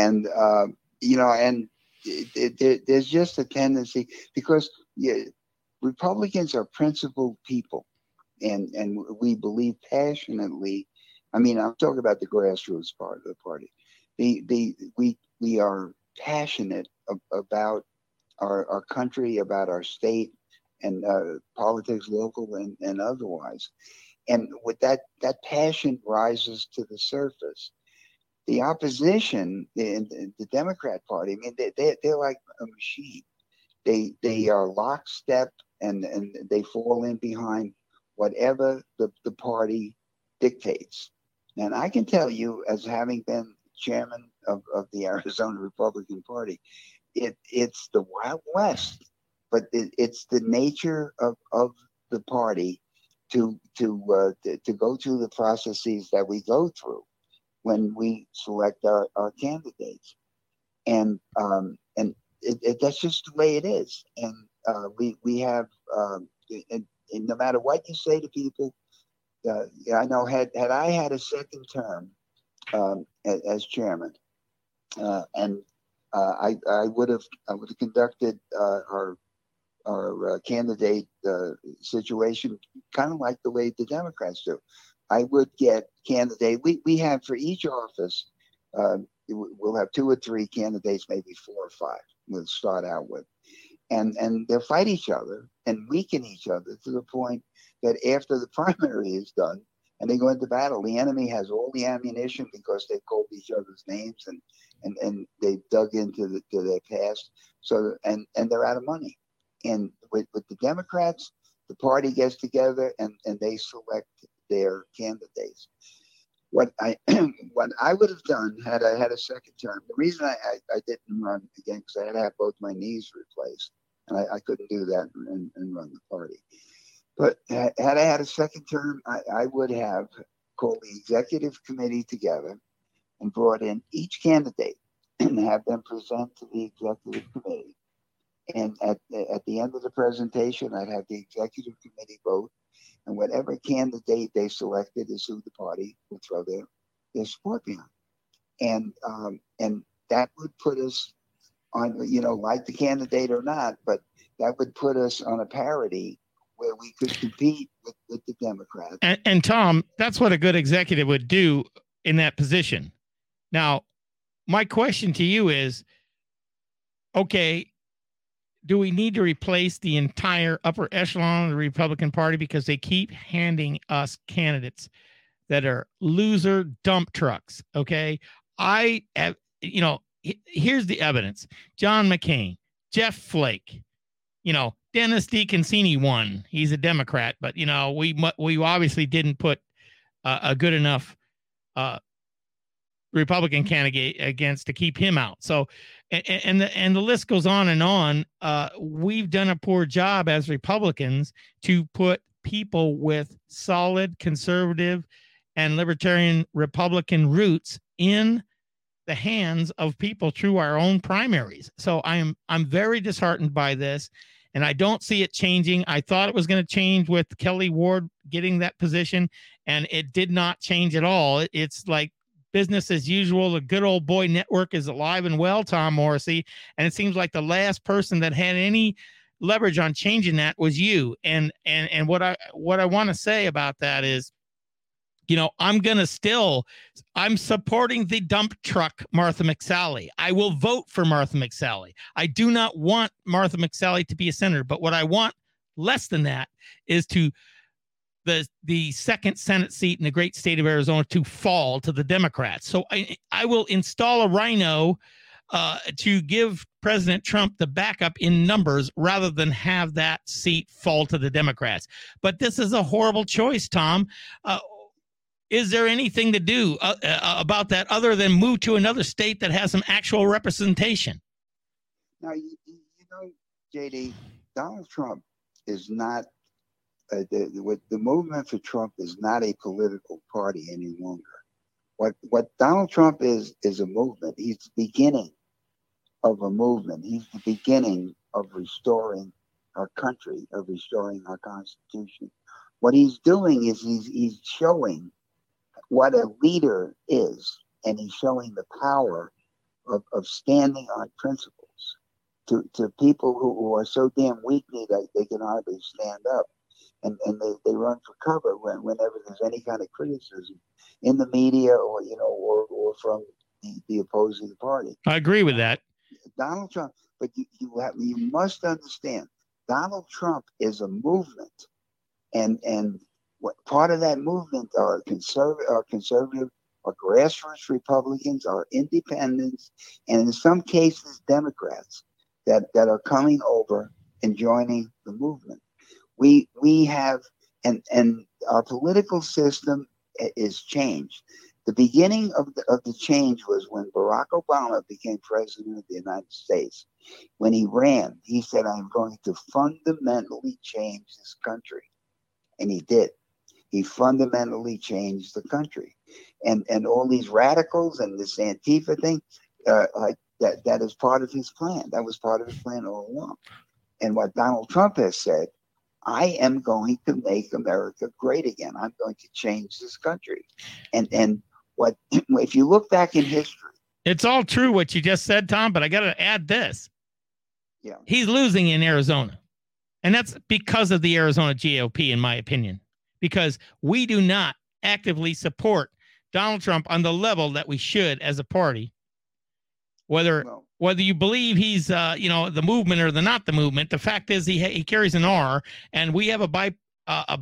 there's just a tendency because Republicans are principled people and we believe passionately. I mean, I'm talking about the grassroots part of the party. We are passionate about our country, about our state, and politics, local and otherwise. And with that passion rises to the surface. The opposition, the Democrat Party, I mean, they're like a machine. They are lockstep and they fall in behind whatever the party dictates. And I can tell you, as having been chairman of the Arizona Republican Party, it's the Wild West, but it's the nature of the party to go through the processes that we go through when we select our candidates, and that's just the way it is. And we have, and no matter what you say to people, I know had I had a second term as chairman, and I would have conducted our candidate situation kind of like the way the Democrats do. I would get candidate. We have for each office, we'll have 2 or 3 candidates, maybe 4 or 5. We'll start out with, and they'll fight each other and weaken each other to the point that after the primary is done and they go into battle, the enemy has all the ammunition because they've called each other's names and they've dug into their past. So and they're out of money. And with the Democrats, the party gets together and they select their candidates. What I would have done had I had a second term, the reason I didn't run again because I had to have both my knees replaced, and I couldn't do that and run the party. But had I had a second term, I would have called the executive committee together and brought in each candidate and have them present to the executive committee. And at the end of the presentation, I'd have the executive committee vote, and whatever candidate they selected is who the party would throw their support behind. And that would put us on, like the candidate or not, but that would put us on a parity where we could compete with the Democrats. And Tom, that's what a good executive would do in that position. Now, my question to you is, okay, do we need to replace the entire upper echelon of the Republican Party because they keep handing us candidates that are loser dump trucks? Okay. I have, here's the evidence. John McCain, Jeff Flake, Dennis DeConcini won. He's a Democrat, but we obviously didn't put a good enough Republican candidate against to keep him out. So, and the list goes on and on. We've done a poor job as Republicans to put people with solid conservative and libertarian Republican roots in the hands of people through our own primaries. So I'm very disheartened by this, and I don't see it changing. I thought it was going to change with Kelly Ward getting that position, and it did not change at all. It's like business as usual. The good old boy network is alive and well, Tom Morrissey, and it seems like the last person that had any leverage on changing that was you. And what I want to say about that is, I'm supporting the dump truck, Martha McSally. I will vote for Martha McSally. I do not want Martha McSally to be a senator, but what I want less than that is to the second Senate seat in the great state of Arizona to fall to the Democrats. So I will install a rhino to give President Trump the backup in numbers rather than have that seat fall to the Democrats. But this is a horrible choice, Tom. Is there anything to do about that other than move to another state that has some actual representation? Now, JD, Donald Trump is not, the movement for Trump is not a political party any longer. What Donald Trump is a movement. He's the beginning of a movement. He's the beginning of restoring our country, of restoring our Constitution. What he's doing is he's showing what a leader is, and he's showing the power of standing on principles to people who are so damn weak-kneed that they can hardly stand up, and they run for cover whenever there's any kind of criticism in the media or from the opposing party. I agree with that. Donald Trump, but you must understand, Donald Trump is a movement, and what part of that movement are conservative, are grassroots Republicans, are independents, and in some cases Democrats that are coming over and joining the movement. We have and our political system is changed. The beginning of the change was when Barack Obama became president of the United States. When he ran, he said, "I'm going to fundamentally change this country," and he did. He fundamentally changed the country, and all these radicals and this Antifa thing, that is part of his plan. That was part of his plan all along. And what Donald Trump has said, I am going to make America great again. I'm going to change this country. And what if you look back in history? It's all true what you just said, Tom, but I got to add this. Yeah. He's losing in Arizona. And that's because of the Arizona GOP, in my opinion, because we do not actively support Donald Trump on the level that we should as a party. Whether you believe he's, the movement or not the movement, the fact is he carries an R, and we have a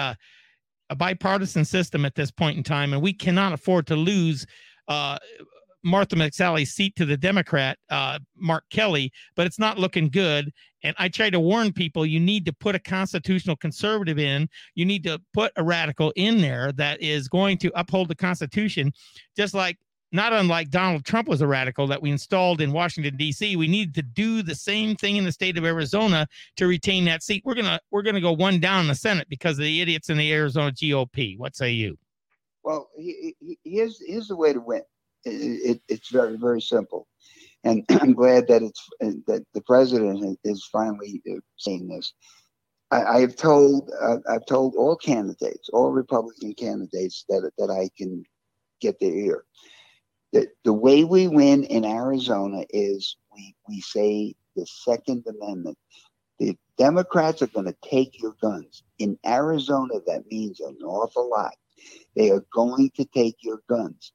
bipartisan system at this point in time, and we cannot afford to lose Martha McSally's seat to the Democrat, Mark Kelly, but it's not looking good. And I try to warn people, you need to put a constitutional conservative in. You need to put a radical in there that is going to uphold the Constitution, not unlike Donald Trump was a radical that we installed in Washington, D.C. We need to do the same thing in the state of Arizona to retain that seat. We're gonna go one down in the Senate because of the idiots in the Arizona GOP. What say you? Well, here's the way to win. It's very, very simple, and I'm glad that that the president is finally saying this. I've told all candidates, all Republican candidates that I can get their ear. The way we win in Arizona is we say the Second Amendment. The Democrats are going to take your guns. In Arizona, that means an awful lot. They are going to take your guns.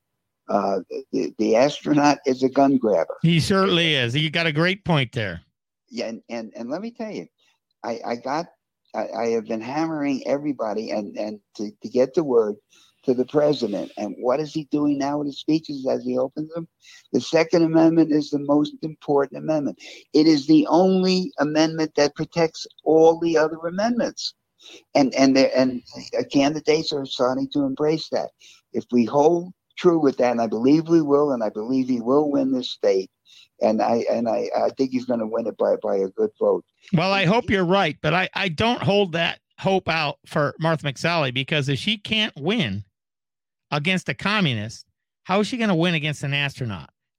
The astronaut is a gun grabber. He certainly is. You got a great point there. Yeah, and let me tell you, I have been hammering everybody and to get the word to the president. And what is he doing now with his speeches as he opens them? The Second Amendment is the most important amendment. It is the only amendment that protects all the other amendments. And candidates are starting to embrace that. If we hold true with that, and I believe we will, and I believe he will win this state, and I think he's going to win it by a good vote. Well, I hope you're right, but I don't hold that hope out for Martha McSally, because if she can't win against a communist, how is she going to win against an astronaut?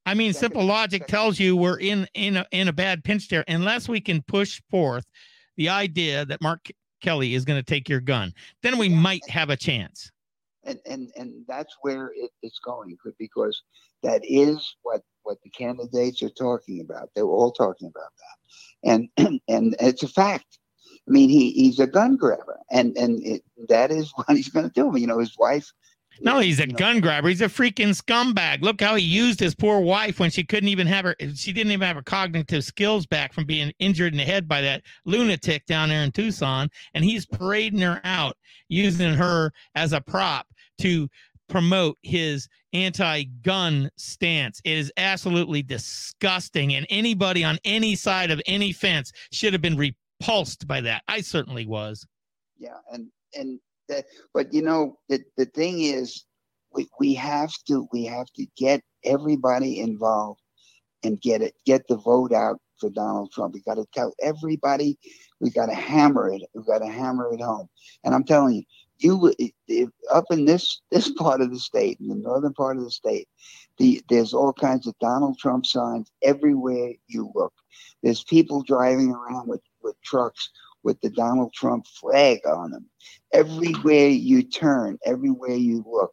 I mean, simple logic tells you we're in a bad pinch there. Unless we can push forth the idea that Mark Kelly is going to take your gun, then we might have a chance. And that's where it's going, because that is what the candidates are talking about. They're all talking about that, and it's a fact. I mean, he's a gun grabber, and that is what he's going to do. You know, his wife. No, he's a gun grabber. He's a freaking scumbag. Look how he used his poor wife when she couldn't even have her. She didn't even have her cognitive skills back from being injured in the head by that lunatic down there in Tucson, and he's parading her out, using her as a prop to promote his anti-gun stance. It is absolutely disgusting, and anybody on any side of any fence should have been repulsed by that. I certainly was. Yeah, and that, but you know, the thing is, we have to get everybody involved and get the vote out for Donald Trump. We got to tell everybody. We got to hammer it. We got to hammer it home. And I'm telling you, up in this part of the state, in the northern part of the state, there's all kinds of Donald Trump signs everywhere you look. There's people driving around with trucks with the Donald Trump flag on them. Everywhere you turn, everywhere you look,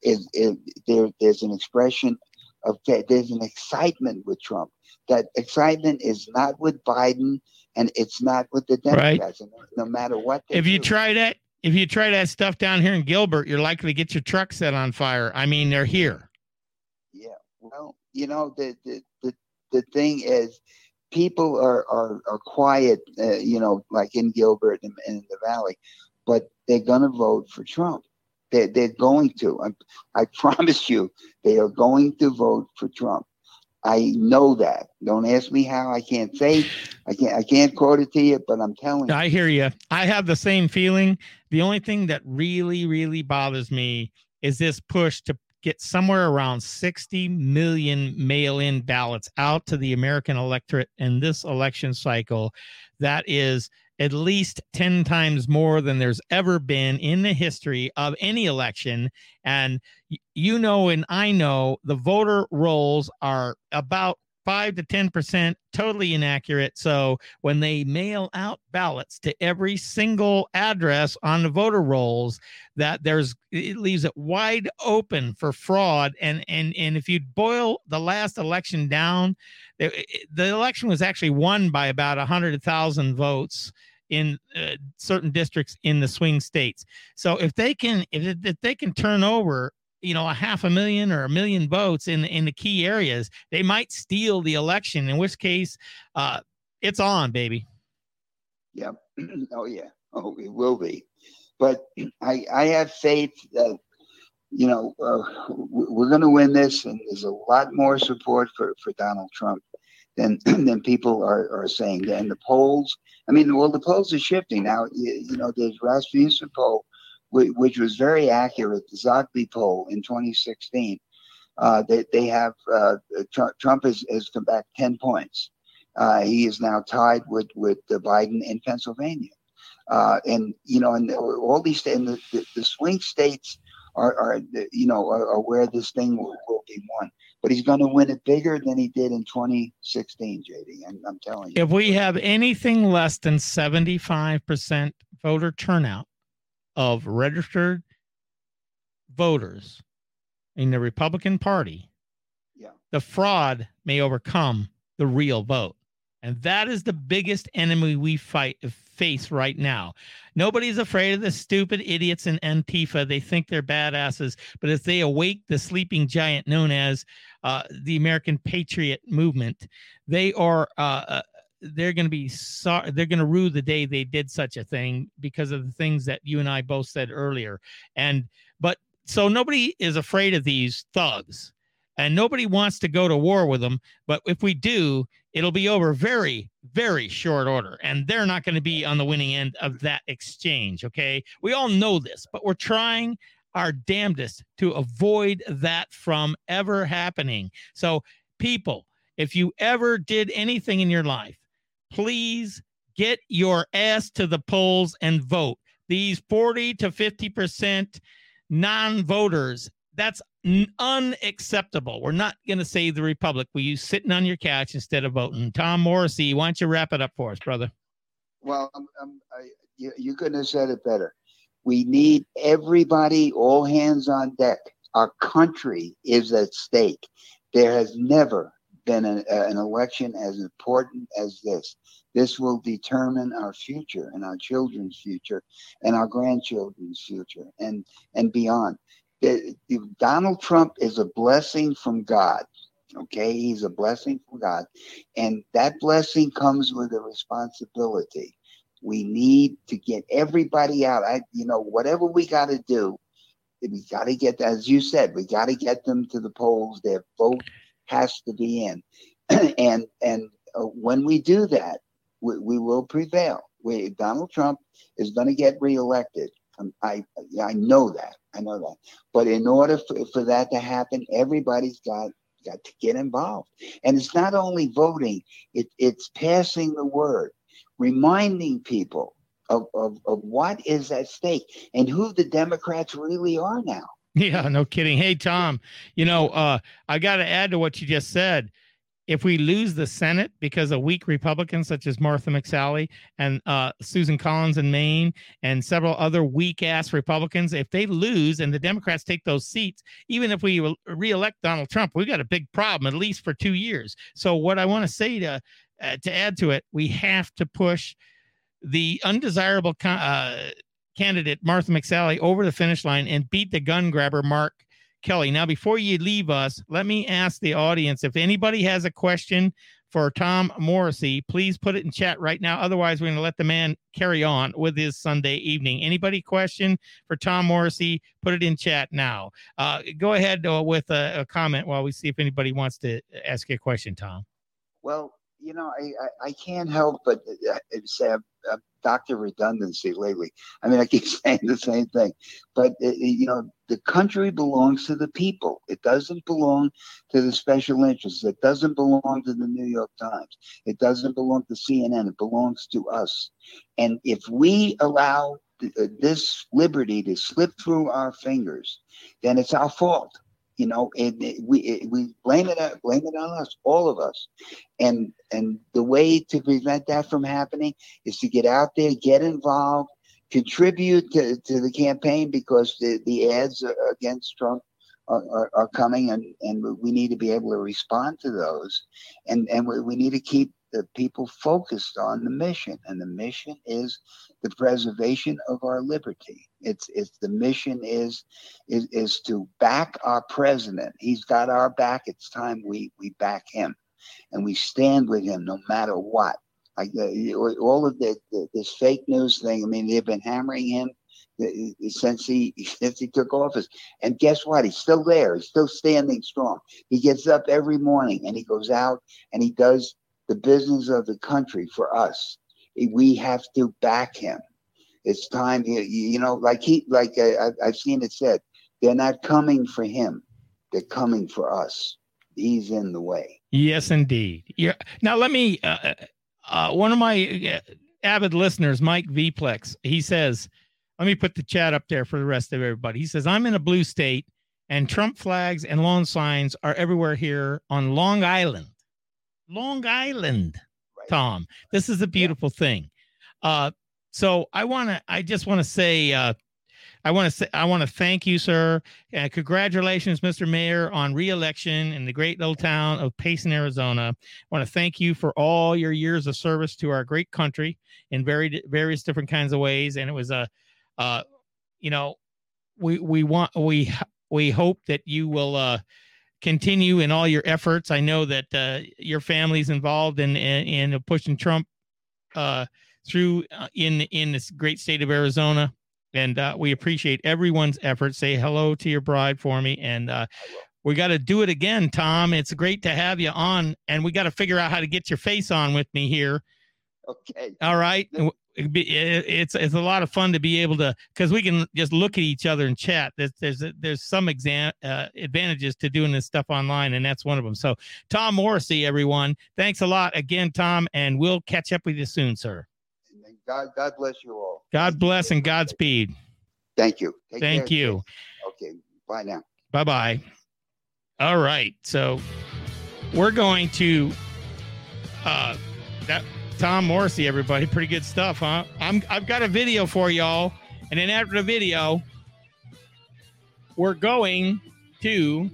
there's an expression of, there's an excitement with Trump. That excitement is not with Biden, and it's not with the Democrats. Right. No matter what they do. If you try that stuff down here in Gilbert, you're likely to get your truck set on fire. I mean, they're here. Yeah. Well, you know, the thing is, people are quiet, you know, like in Gilbert and in the Valley, but they're going to vote for Trump. They're going to. I promise you, they are going to vote for Trump. I know that. Don't ask me how. I can't say. I can't quote it to you, but I'm telling you. I hear you. I have the same feeling. The only thing that really, really bothers me is this push to get somewhere around 60 million mail-in ballots out to the American electorate in this election cycle. That is at least 10 times more than there's ever been in the history of any election. And you know, and I know the voter rolls are about 5 to 10% totally inaccurate. So when they mail out ballots to every single address on the voter rolls, it leaves it wide open for fraud. And if you boil the last election down, the election was actually won by about 100,000 votes in certain districts in the swing states. So if they can turn over, you know, 500,000 or 1 million votes in the key areas, they might steal the election, in which case it's on, baby. Yeah. Oh, yeah. Oh, it will be. But I have faith that, you know, we're going to win this, and there's a lot more support for Donald Trump than people are saying. And the polls, I mean, well, the polls are shifting now. You know, there's Rasmussen poll, which was very accurate, the Zogby poll in 2016. They have Trump has come back 10 points. He is now tied with Biden in Pennsylvania. And, you know, and all these, and the swing states are where this thing will be won. But he's going to win it bigger than he did in 2016, JD. And I'm telling you. If we have anything less than 75% voter turnout of registered voters in the Republican Party, the fraud may overcome the real vote. And that is the biggest enemy we face right now. Nobody's afraid of the stupid idiots in Antifa. They think they're badasses, but as they awake the sleeping giant known as the American Patriot Movement, they are they're going to be sorry. They're going to rue the day they did such a thing because of the things that you and I both said earlier. But so nobody is afraid of these thugs, and nobody wants to go to war with them. But if we do, it'll be over very, very short order, and they're not going to be on the winning end of that exchange. Okay, we all know this, but we're trying our damnedest to avoid that from ever happening. So, people, if you ever did anything in your life, please get your ass to the polls and vote. These 40 to 50% non-voters, that's unacceptable. We're not going to save the republic. We use sitting on your couch instead of voting. Tom Morrissey, why don't you wrap it up for us, brother? Well, you couldn't have said it better. We need everybody, all hands on deck. Our country is at stake. There has never been an election as important as this. This will determine our future and our children's future and our grandchildren's future and beyond. Donald Trump is a blessing from God. Okay, he's a blessing from God, and that blessing comes with a responsibility. We need to get everybody out. Whatever we got to do, we got to get, as you said, we got to get them to the polls. Their vote has to be in, and when we do that, we will prevail. Donald Trump is going to get reelected. I know that. But in order for that to happen, everybody's got to get involved. And it's not only voting, it's passing the word, reminding people of what is at stake and who the Democrats really are now. Yeah, no kidding. Hey, Tom, I got to add to what you just said. If we lose the Senate because of weak Republicans such as Martha McSally and Susan Collins in Maine and several other weak-ass Republicans, if they lose and the Democrats take those seats, even if we reelect Donald Trump, we've got a big problem, at least for 2 years. So what I want to say to add to it, we have to push the undesirable candidate, Martha McSally, over the finish line and beat the gun grabber, Mark Kelly. Now, before you leave us, let me ask the audience, if anybody has a question for Tom Morrissey, please put it in chat right now. Otherwise, we're going to let the man carry on with his Sunday evening. Anybody question for Tom Morrissey, put it in chat now. Go ahead with a comment while we see if anybody wants to ask you a question, Tom. Well, I can't help but say Dr. Redundancy lately. I mean, I keep saying the same thing, but the country belongs to the people. It doesn't belong to the special interests. It doesn't belong to the New York Times. It doesn't belong to CNN. It belongs to us. And if we allow this liberty to slip through our fingers, then it's our fault. We blame it on us, all of us, and the way to prevent that from happening is to get out there, get involved, contribute to the campaign, because the ads against Trump are coming, and we need to be able to respond to those, and we need to keep the people focused on the mission, and the mission is the preservation of our liberty. It's the mission is to back our president. He's got our back. It's time we back him, and we stand with him no matter what. Like all of this fake news thing. I mean, they've been hammering him since he took office, and guess what? He's still there. He's still standing strong. He gets up every morning and he goes out and he does the business of the country for us. We have to back him. It's time. I've seen it said, they're not coming for him. They're coming for us. He's in the way. Yes, indeed. Yeah. Now let me. One of my avid listeners, Mike Vplex, he says, let me put the chat up there for the rest of everybody. He says, I'm in a blue state and Trump flags and lawn signs are everywhere here on Long Island. Long Island, right. Tom, this is a beautiful thing. So I just want to say, I want to thank you, sir. Congratulations, Mr. Mayor, on re-election in the great little town of Payson, Arizona. I want to thank you for all your years of service to our great country in various different kinds of ways. And it was we hope that you will continue in all your efforts. I know that your family's involved in pushing Trump through in this great state of Arizona. And we appreciate everyone's efforts. Say hello to your bride for me. And we got to do it again, Tom. It's great to have you on. And we got to figure out how to get your face on with me here. Okay. All right. It's a lot of fun to be able to, because we can just look at each other and chat. There's some advantages to doing this stuff online, and that's one of them. So Tom Morrissey, everyone, thanks a lot again, Tom, and we'll catch up with you soon, sir. God bless you all. God bless and Godspeed. Thank you. Thank you. Okay. Bye now. Bye-bye. All right. So we're going to that Tom Morrissey, everybody. Pretty good stuff, huh? I've got a video for y'all. And then after the video, we're going to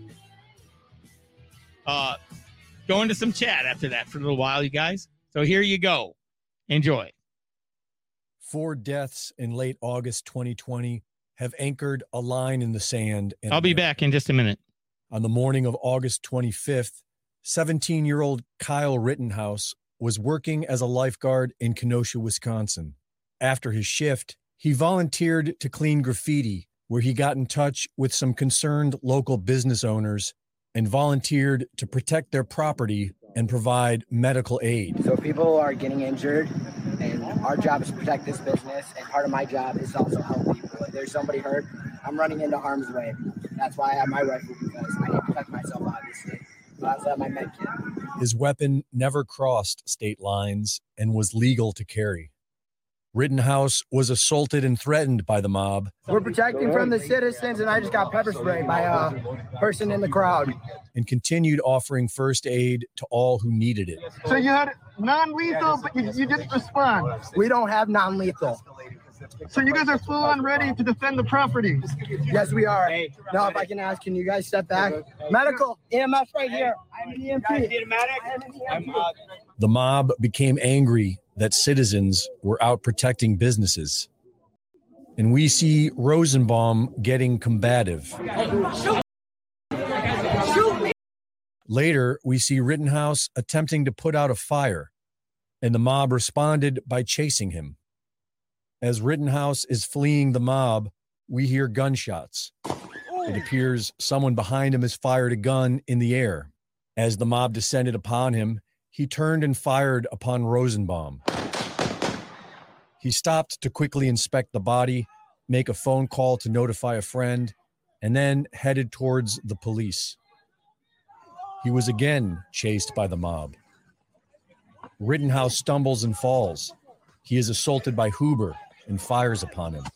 go into some chat after that for a little while, you guys. So here you go. Enjoy. 4 deaths in late August 2020 have anchored a line in the sand. I'll be back in just a minute. On the morning of August 25th, 17-year-old Kyle Rittenhouse was working as a lifeguard in Kenosha, Wisconsin. After his shift, he volunteered to clean graffiti, where he got in touch with some concerned local business owners and volunteered to protect their property and provide medical aid. So people are getting injured, and our job is to protect this business, and part of my job is to also help people. If there's somebody hurt, I'm running into harm's way. That's why I have my rifle, because I need to protect myself, obviously. I also have my med kit. His weapon never crossed state lines and was legal to carry. Rittenhouse was assaulted and threatened by the mob. We're protecting from the citizens, and I just got pepper sprayed by a person in the crowd. And continued offering first aid to all who needed it. So you had non-lethal, but you didn't respond. We don't have non-lethal. So you guys are full on ready to defend the property. Yes, we are. Now, if I can ask, can you guys step back? Medical, EMS right here. I'm an EMT. The mob became angry that citizens were out protecting businesses. And we see Rosenbaum getting combative. Later, we see Rittenhouse attempting to put out a fire, and the mob responded by chasing him. As Rittenhouse is fleeing the mob, we hear gunshots. It appears someone behind him has fired a gun in the air. As the mob descended upon him, he turned and fired upon Rosenbaum. He stopped to quickly inspect the body, make a phone call to notify a friend, and then headed towards the police. He was again chased by the mob. Rittenhouse stumbles and falls. He is assaulted by Huber and fires upon him.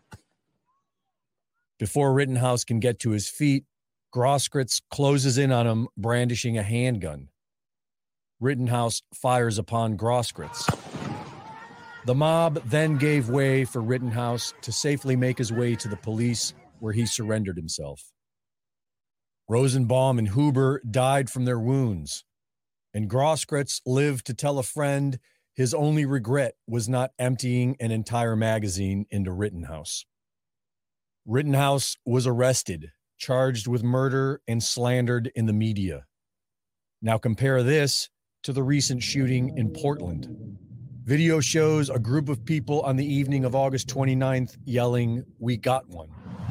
Before Rittenhouse can get to his feet, Grosskreutz closes in on him, brandishing a handgun. Rittenhouse fires upon Grosskreutz. The mob then gave way for Rittenhouse to safely make his way to the police, where he surrendered himself. Rosenbaum and Huber died from their wounds, and Grosskreutz lived to tell a friend his only regret was not emptying an entire magazine into Rittenhouse. Rittenhouse was arrested, charged with murder, and slandered in the media. Now compare this to the recent shooting in Portland. Video shows a group of people on the evening of August 29th yelling, "We got one."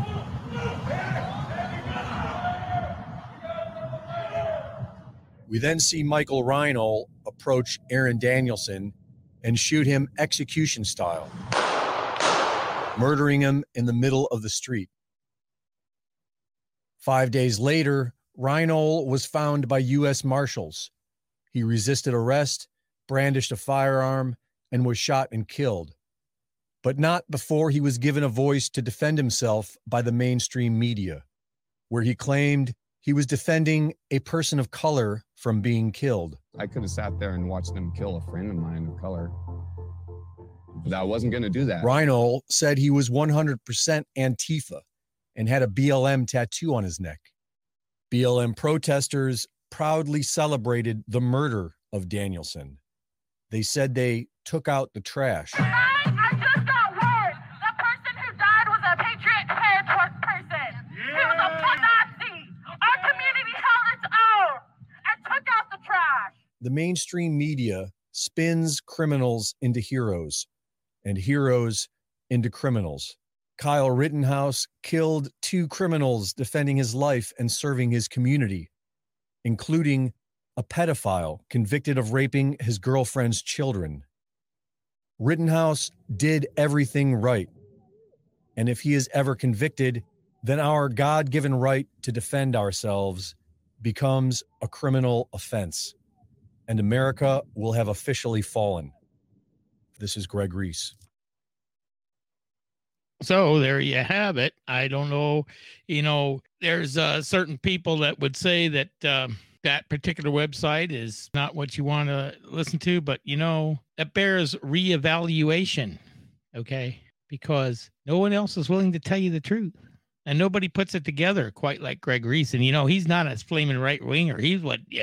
We then see Michael Reinhold approach Aaron Danielson and shoot him execution style, murdering him in the middle of the street. 5 days later, Reinhold was found by U.S. Marshals. He resisted arrest, brandished a firearm, and was shot and killed, but not before he was given a voice to defend himself by the mainstream media, where he claimed he was defending a person of color from being killed. I could have sat there and watched them kill a friend of mine of color, but I wasn't going to do that. Reinhold said he was 100% Antifa and had a BLM tattoo on his neck. BLM protesters proudly celebrated the murder of Danielson. They said they took out the trash. I just got word. The person who died was a Patriot Patriot person. He was a Nazi. Our community held its own and took out the trash. The mainstream media spins criminals into heroes and heroes into criminals. Kyle Rittenhouse killed 2 criminals defending his life and serving his community, including a pedophile convicted of raping his girlfriend's children. Rittenhouse did everything right. And if he is ever convicted, then our God-given right to defend ourselves becomes a criminal offense, and America will have officially fallen. This is Greg Reese. So there you have it. I don't know, there's certain people that would say that that particular website is not what you want to listen to, but that bears reevaluation, okay? Because no one else is willing to tell you the truth. And nobody puts it together quite like Greg Reese. And, he's not a flaming right winger. He's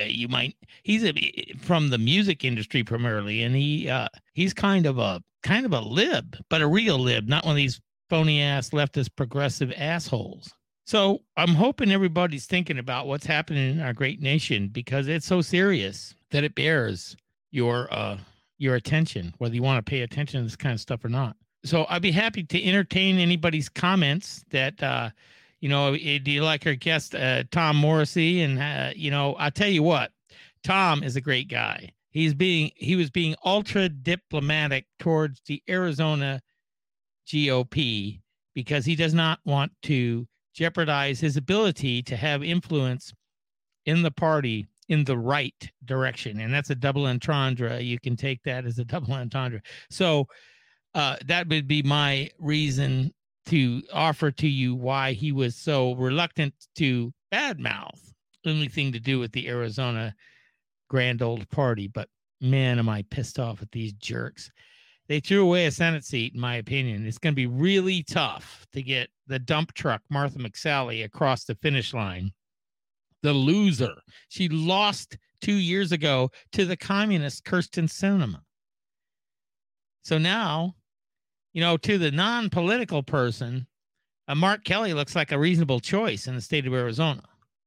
from the music industry primarily. And he's kind of a lib, but a real lib, not one of these phony ass leftist progressive assholes. So I'm hoping everybody's thinking about what's happening in our great nation, because it's so serious that it bears your attention, whether you want to pay attention to this kind of stuff or not. So I'd be happy to entertain anybody's comments that, do you like our guest, Tom Morrissey? And, I'll tell you what, Tom is a great guy. He was being ultra diplomatic towards the Arizona GOP because he does not want to jeopardize his ability to have influence in the party in the right direction. And that's a double entendre. You can take that as a double entendre. So that would be my reason to offer to you why he was so reluctant to badmouth anything to do with the Arizona grand old party. But man, am I pissed off at these jerks. They threw away a Senate seat, in my opinion. It's going to be really tough to get the dump truck, Martha McSally, across the finish line. The loser. She lost 2 years ago to the communist Kirsten Sinema. So now, to the non-political person, Mark Kelly looks like a reasonable choice in the state of Arizona.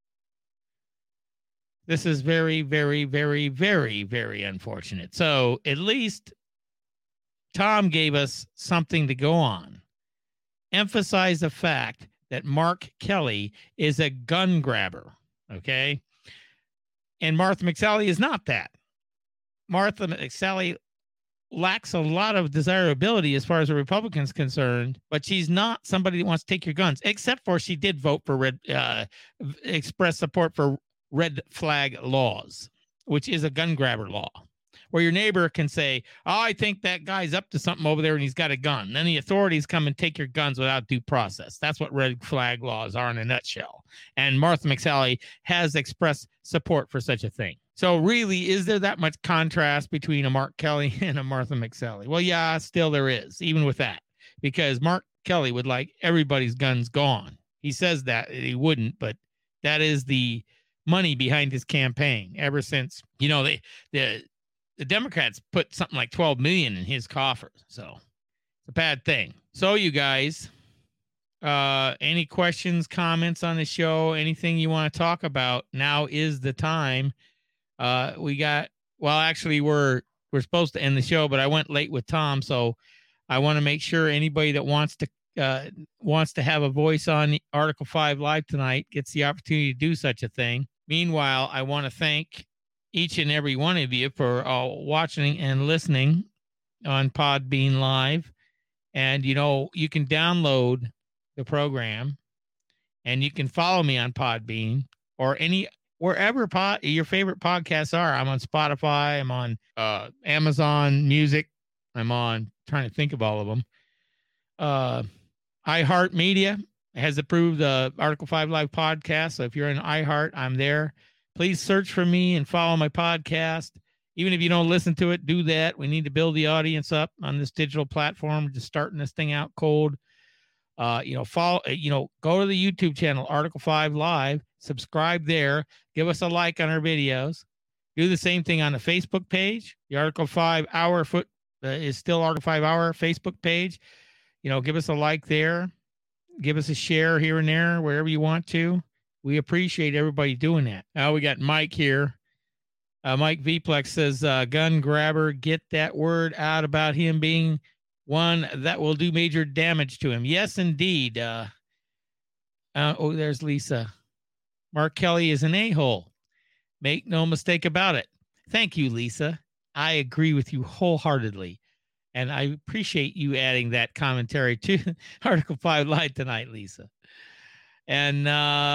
This is very, very, very, very, very unfortunate. So at least Tom gave us something to go on. Emphasize the fact that Mark Kelly is a gun grabber, okay? And Martha McSally is not that. Martha McSally lacks a lot of desirability as far as a Republican's concerned, but she's not somebody that wants to take your guns, except for she did vote for express support for red flag laws, which is a gun grabber law, where your neighbor can say, oh, I think that guy's up to something over there and he's got a gun. Then the authorities come and take your guns without due process. That's what red flag laws are in a nutshell. And Martha McSally has expressed support for such a thing. So really, is there that much contrast between a Mark Kelly and a Martha McSally? Well, yeah, still there is, even with that, because Mark Kelly would like everybody's guns gone. He says that he wouldn't, but that is the money behind his campaign ever since, the Democrats put something like 12 million in his coffers. So it's a bad thing. So you guys, any questions, comments on the show, anything you want to talk about? Now is the time. We're supposed to end the show, but I went late with Tom. So I want to make sure anybody that wants to have a voice on Article 5 Live tonight gets the opportunity to do such a thing. Meanwhile, I want to thank each and every one of you for watching and listening on Podbean Live. And, you can download the program and you can follow me on Podbean or wherever your favorite podcasts are. I'm on Spotify. I'm on Amazon Music. I'm on, trying to think of all of them. iHeartMedia has approved the Article 5 Live podcast. So if you're in iHeart, I'm there. Please search for me and follow my podcast. Even if you don't listen to it, do that. We need to build the audience up on this digital platform, just starting this thing out cold. Go to the YouTube channel, Article 5 Live, subscribe there, give us a like on our videos. Do the same thing on the Facebook page. The Article 5 Hour is still Article 5 Hour Facebook page. Give us a like there. Give us a share here and there, wherever you want to. We appreciate everybody doing that. Now we got Mike here. Mike Vplex says, gun grabber, get that word out about him being one that will do major damage to him. Yes, indeed. There's Lisa. Mark Kelly is an a-hole. Make no mistake about it. Thank you, Lisa. I agree with you wholeheartedly. And I appreciate you adding that commentary to Article 5 Live tonight, Lisa. And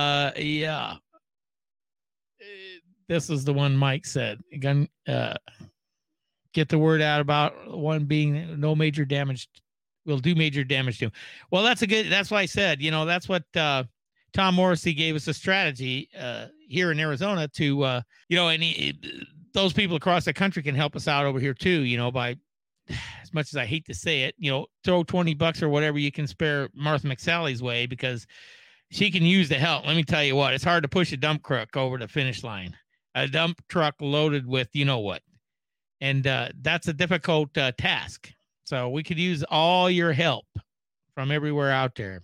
this is the one Mike said. Get the word out about one being no major damage will do major damage to him. Well, that's why I said, that's what Tom Morrissey gave us a strategy here in Arizona to, and those people across the country can help us out over here too, by, as much as I hate to say it, throw $20 or whatever you can spare Martha McSally's way, because she can use the help. Let me tell you what, it's hard to push a dump truck over the finish line. A dump truck loaded with what. And that's a difficult task. So we could use all your help from everywhere out there,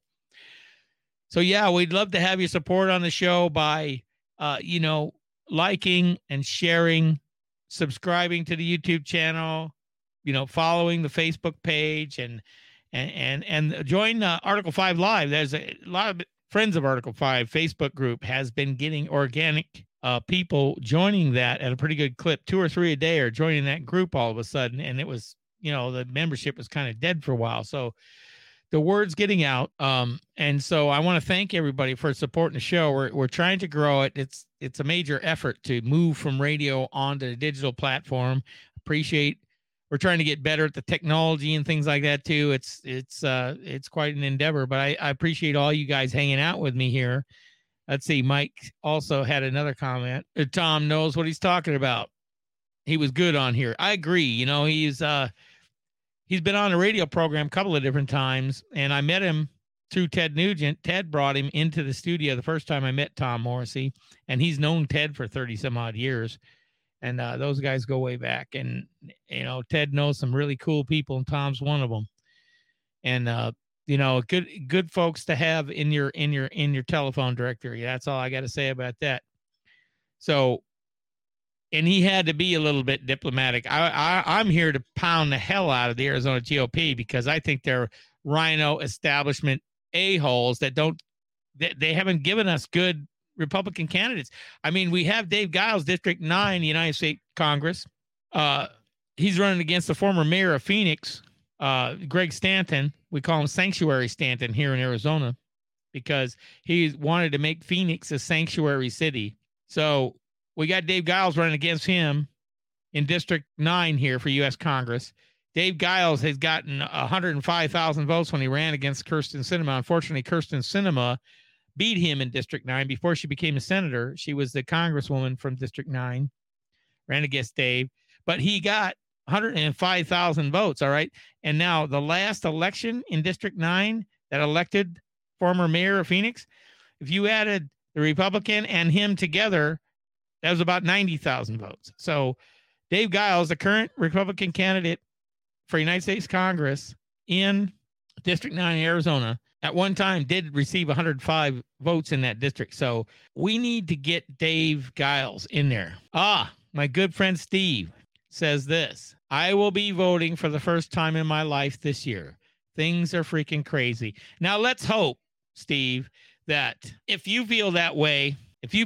So, yeah, we'd love to have your support on the show by, liking and sharing, subscribing to the YouTube channel, following the Facebook page, and join Article 5 Live. There's a lot of friends of Article 5 Facebook group has been getting organic people joining that at a pretty good clip. 2 or 3 a day are joining that group all of a sudden. And it was, the membership was kind of dead for a while. So the word's getting out. And so I want to thank everybody for supporting the show. We're trying to grow it. It's a major effort to move from radio onto the digital platform. We're trying to get better at the technology and things like that too. It's quite an endeavor, but I appreciate all you guys hanging out with me here. Let's see. Mike also had another comment. Tom knows what he's talking about. He was good on here. I agree. He's been on a radio program a couple of different times, and I met him through Ted Nugent. Ted brought him into the studio the first time I met Tom Morrissey, and he's known Ted for 30 some odd years. And those guys go way back. And, Ted knows some really cool people, and Tom's one of them. And, good folks to have in your telephone directory. That's all I got to say about that. So, and he had to be a little bit diplomatic. I'm here to pound the hell out of the Arizona GOP because I think they're rhino establishment a-holes that they haven't given us good Republican candidates. I mean, we have Dave Giles, District 9, United States Congress. He's running against the former mayor of Phoenix, Greg Stanton. We call him Sanctuary Stanton here in Arizona because he wanted to make Phoenix a sanctuary city. So we got Dave Giles running against him in District 9 here for U.S. Congress. Dave Giles has gotten 105,000 votes when he ran against Kyrsten Sinema. Unfortunately, Kyrsten Sinema beat him in District 9 before she became a senator. She was the congresswoman from District 9, ran against Dave, but he got 105,000 votes, all right? And now the last election in District 9 that elected former mayor of Phoenix, if you added the Republican and him together, that was about 90,000 votes. So Dave Giles, the current Republican candidate for United States Congress in District 9 in Arizona, at one time did receive 105 votes in that district. So we need to get Dave Giles in there. My good friend Steve says this: I will be voting for the first time in my life this year. Things are freaking crazy. Now let's hope, Steve, that if you feel that way,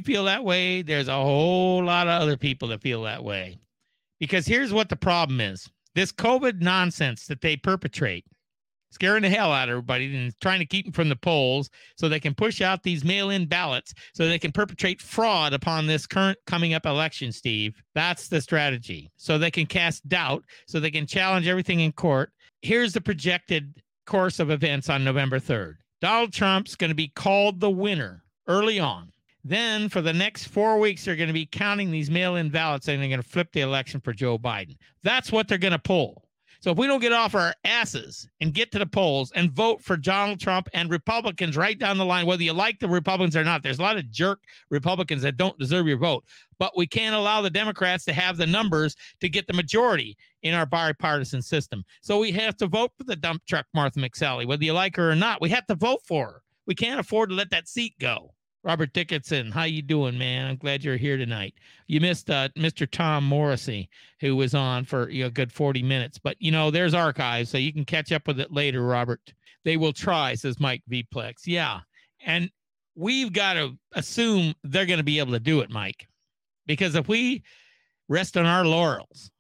there's a whole lot of other people that feel that way. Because here's what the problem is. This COVID nonsense that they perpetrate, scaring the hell out of everybody and trying to keep them from the polls so they can push out these mail-in ballots so they can perpetrate fraud upon this current coming up election, Steve. That's the strategy. So they can cast doubt, so they can challenge everything in court. Here's the projected course of events on November 3rd. Donald Trump's going to be called the winner early on. Then for the next 4 weeks, they're going to be counting these mail-in ballots and they're going to flip the election for Joe Biden. That's what they're going to pull. So if we don't get off our asses and get to the polls and vote for Donald Trump and Republicans right down the line, whether you like the Republicans or not, there's a lot of jerk Republicans that don't deserve your vote. But we can't allow the Democrats to have the numbers to get the majority in our bipartisan system. So we have to vote for the dump truck Martha McSally, whether you like her or not. We have to vote for her. We can't afford to let that seat go. Robert Dickinson, how you doing, man? I'm glad you're here tonight. You missed Mr. Tom Morrissey, who was on for a good 40 minutes. But, there's archives, so you can catch up with it later, Robert. They will try, says Mike Vplex. Yeah, and we've got to assume they're going to be able to do it, Mike. Because if we rest on our laurels,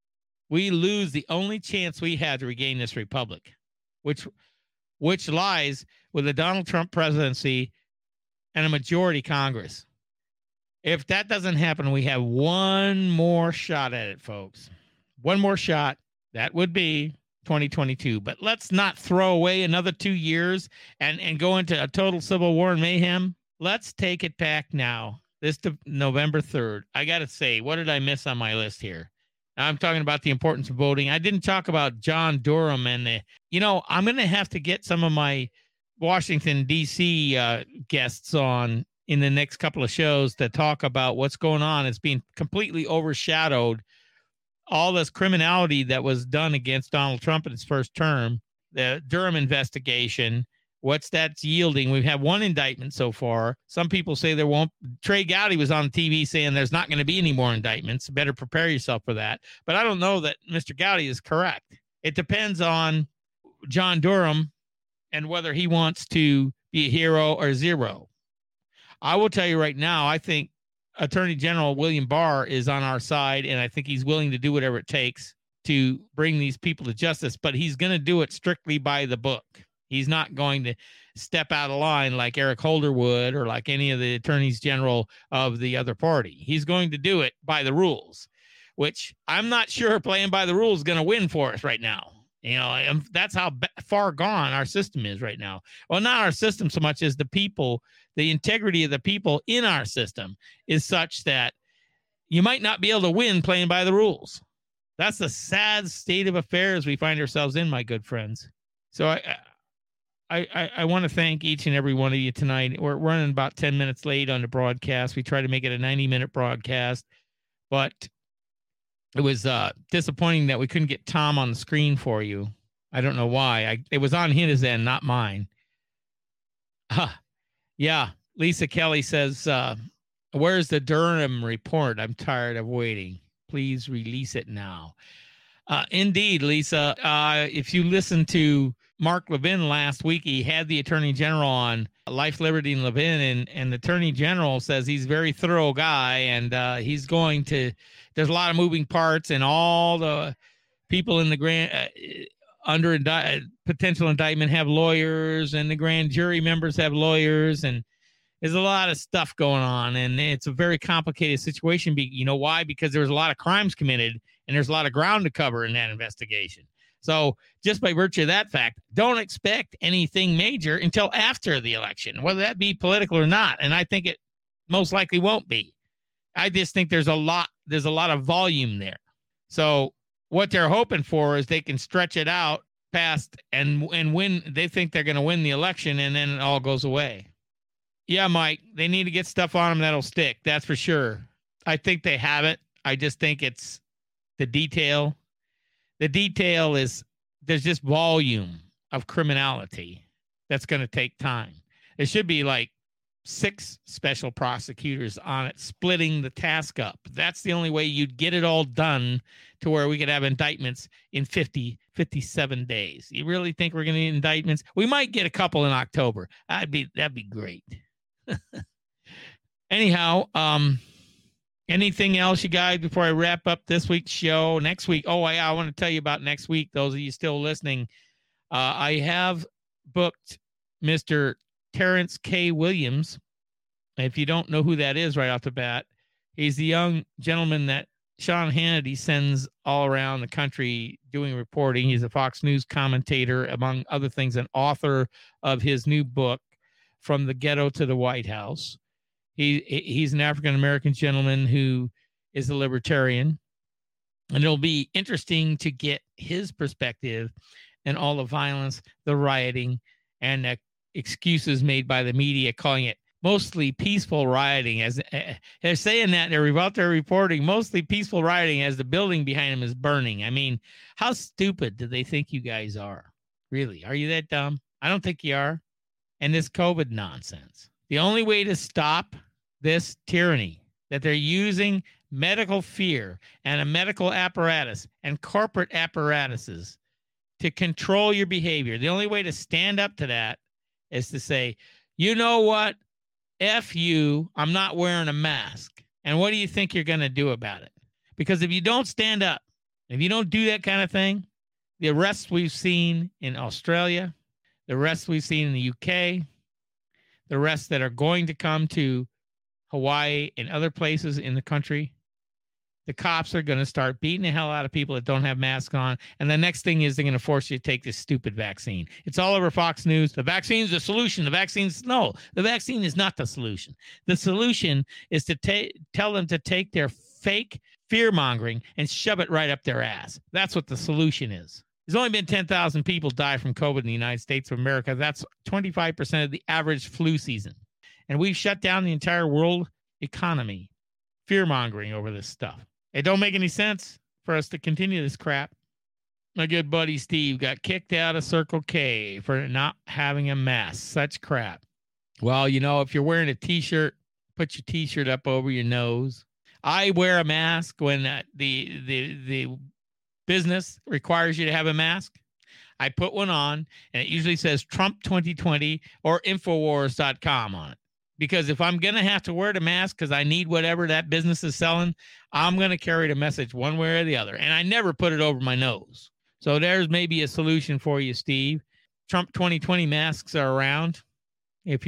we lose the only chance we have to regain this republic, which lies with the Donald Trump presidency and a majority Congress. If that doesn't happen, we have one more shot at it, folks. One more shot. That would be 2022. But let's not throw away another 2 years and go into a total civil war and mayhem. Let's take it back now. This November 3rd. I got to say, what did I miss on my list here? I'm talking about the importance of voting. I didn't talk about John Durham and I'm going to have to get some of my Washington, D.C. Guests on in the next couple of shows to talk about what's going on. It's being completely overshadowed. All this criminality that was done against Donald Trump in his first term, the Durham investigation, what's that's yielding. We've had one indictment so far. Some people say there won't. Trey Gowdy was on TV saying there's not going to be any more indictments. Better prepare yourself for that. But I don't know that Mr. Gowdy is correct. It depends on John Durham and whether he wants to be a hero or zero. I will tell you right now, I think Attorney General William Barr is on our side, and I think he's willing to do whatever it takes to bring these people to justice, but he's going to do it strictly by the book. He's not going to step out of line like Eric Holder would or like any of the attorneys general of the other party. He's going to do it by the rules, which I'm not sure playing by the rules is going to win for us right now. That's how far gone our system is right now. Well, not our system so much as the people. The integrity of the people in our system is such that you might not be able to win playing by the rules. That's the sad state of affairs we find ourselves in, my good friends. So I want to thank each and every one of you tonight. We're running about 10 minutes late on the broadcast. We try to make it a 90-minute broadcast, but it was disappointing that we couldn't get Tom on the screen for you. I don't know why. It was on his end, not mine. Yeah, Lisa Kelly says, where's the Durham report? I'm tired of waiting. Please release it now. Indeed, Lisa, if you listen to Mark Levin last week, he had the Attorney General on Life, Liberty, and Levin, and the Attorney General says he's a very thorough guy, and he's going to – there's a lot of moving parts, and all the people in the under potential indictment have lawyers, and the grand jury members have lawyers, and there's a lot of stuff going on, and it's a very complicated situation. You know why? Because there was a lot of crimes committed, and there's a lot of ground to cover in that investigation. So just by virtue of that fact, don't expect anything major until after the election, whether that be political or not. And I think it most likely won't be. I just think there's a lot of volume there. So what they're hoping for is they can stretch it out past and win. They think they're going to win the election, and then it all goes away. Yeah, Mike, they need to get stuff on them that'll stick. That's for sure. I think they have it. I just think it's the detail. The detail is there's just volume of criminality that's going to take time. It should be like 6 special prosecutors on it, splitting the task up. That's the only way you'd get it all done to where we could have indictments in 57 days. You really think we're going to need indictments? We might get a couple in October. That'd be great. Anyhow, anything else, you guys, before I wrap up this week's show? Next week, I want to tell you about next week, those of you still listening. I have booked Mr. Terrence K. Williams. If you don't know who that is right off the bat, he's the young gentleman that Sean Hannity sends all around the country doing reporting. He's a Fox News commentator, among other things, an author of his new book, From the Ghetto to the White House. He's an African-American gentleman who is a libertarian, and it'll be interesting to get his perspective and all the violence, the rioting, and the excuses made by the media, calling it mostly peaceful rioting. As they're saying that, they're out there reporting mostly peaceful rioting as the building behind them is burning. I mean, how stupid do they think you guys are? Really? Are you that dumb? I don't think you are. And this COVID nonsense. The only way to stop this tyranny that they're using medical fear and a medical apparatus and corporate apparatuses to control your behavior. The only way to stand up to that is to say, you know what? F you, I'm not wearing a mask. And what do you think you're going to do about it? Because if you don't stand up, if you don't do that kind of thing, the arrests we've seen in Australia, the arrests we've seen in the UK, the arrests that are going to come to Hawaii and other places in the country, the cops are going to start beating the hell out of people that don't have masks on. And the next thing is they're going to force you to take this stupid vaccine. It's all over Fox News. The vaccine's the solution. The vaccine is not the solution. The solution is to tell them to take their fake fear mongering and shove it right up their ass. That's what the solution is. There's only been 10,000 people die from COVID in the United States of America. That's 25% of the average flu season. And we've shut down the entire world economy, fear mongering over this stuff. It don't make any sense for us to continue this crap. My good buddy Steve got kicked out of Circle K for not having a mask. Such crap. Well, you know, if you're wearing a T-shirt, put your T-shirt up over your nose. I wear a mask when the business requires you to have a mask. I put one on, and it usually says Trump 2020 or Infowars.com on it. Because if I'm going to have to wear the mask because I need whatever that business is selling, I'm going to carry the message one way or the other. And I never put it over my nose. So there's maybe a solution for you, Steve. Trump 2020 masks are around. If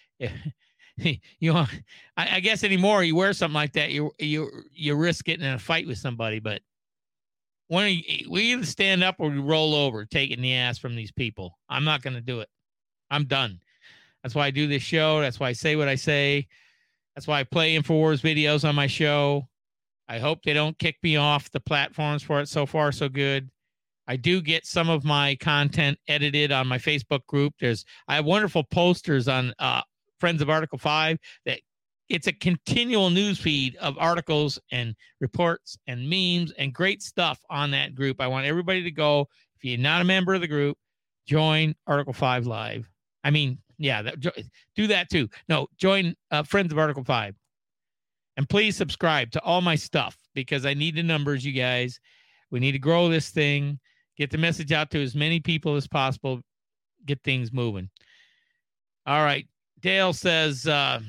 I guess anymore, you wear something like that, you risk getting in a fight with somebody. But we either stand up or we roll over, taking the ass from these people. I'm not going to do it. I'm done. That's why I do this show. That's why I say what I say. That's why I play InfoWars videos on my show. I hope they don't kick me off the platforms for it. So far, so good. I do get some of my content edited on my Facebook group. I have wonderful posters on Friends of Article 5 that it's a continual news feed of articles and reports and memes and great stuff on that group. I want everybody to go. If you're not a member of the group, join Article 5 Live. I mean, yeah, do that too. No, join Friends of Article 5. And please subscribe to all my stuff because I need the numbers, you guys. We need to grow this thing, get the message out to as many people as possible, get things moving. All right. Dale says,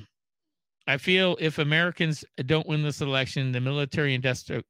I feel if Americans don't win this election, the military industrial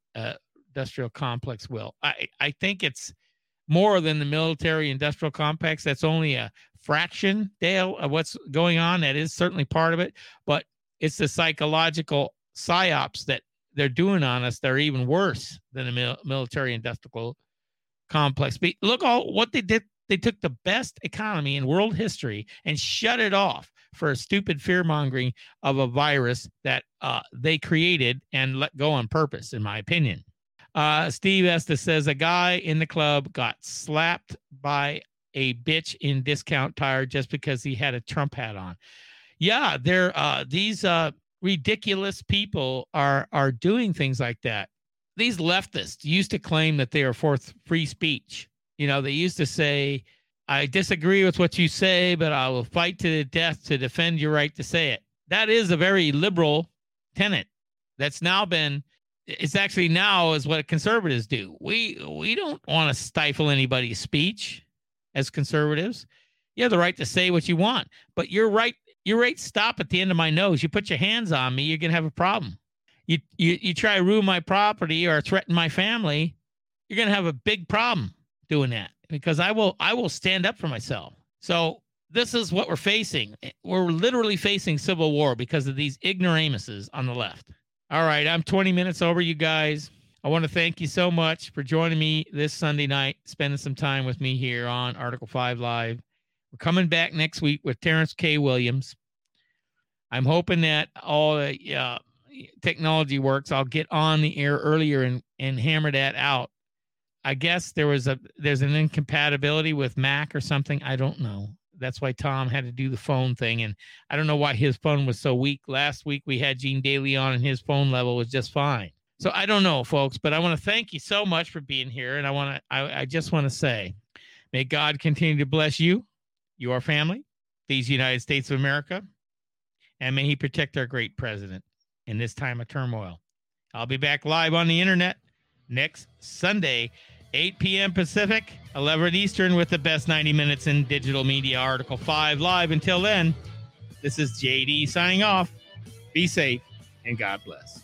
complex will. I think it's more than the military industrial complex. That's only a fraction, Dale, of what's going on. That is certainly part of it, but it's the psychological psyops that they're doing on us. They're even worse than the military industrial complex. But look what they did. They took the best economy in world history and shut it off for a stupid fear-mongering of a virus that they created and let go on purpose, in my opinion. Steve Estes says a guy in the club got slapped by a bitch in Discount Tire just because he had a Trump hat on. Yeah, these ridiculous people are doing things like that. These leftists used to claim that they are for free speech. You know, they used to say, I disagree with what you say, but I will fight to the death to defend your right to say it. That is a very liberal tenet that's now been, it's actually now is what conservatives do. We don't want to stifle anybody's speech as conservatives. You have the right to say what you want, but your right stop at the end of my nose. You put your hands on me, you're going to have a problem. You try to ruin my property or threaten my family, you're going to have a big problem doing that because I will stand up for myself. So this is what we're facing. We're literally facing civil war because of these ignoramuses on the left. All right, I'm 20 minutes over, you guys. I want to thank you so much for joining me this Sunday night, spending some time with me here on Article 5 Live. We're coming back next week with Terrence K. Williams. I'm hoping that all the technology works. I'll get on the air earlier and hammer that out. I guess there's an incompatibility with Mac or something. I don't know. That's why Tom had to do the phone thing. And I don't know why his phone was so weak. Last week we had Gene Daly on and his phone level was just fine. So I don't know, folks, but I want to thank you so much for being here. And I just want to say, may God continue to bless you, your family, these United States of America, and may he protect our great president in this time of turmoil. I'll be back live on the internet next Sunday, 8 p.m. Pacific, 11 Eastern, with the best 90 minutes in digital media, Article 5 Live. Until then, this is JD signing off. Be safe and God bless.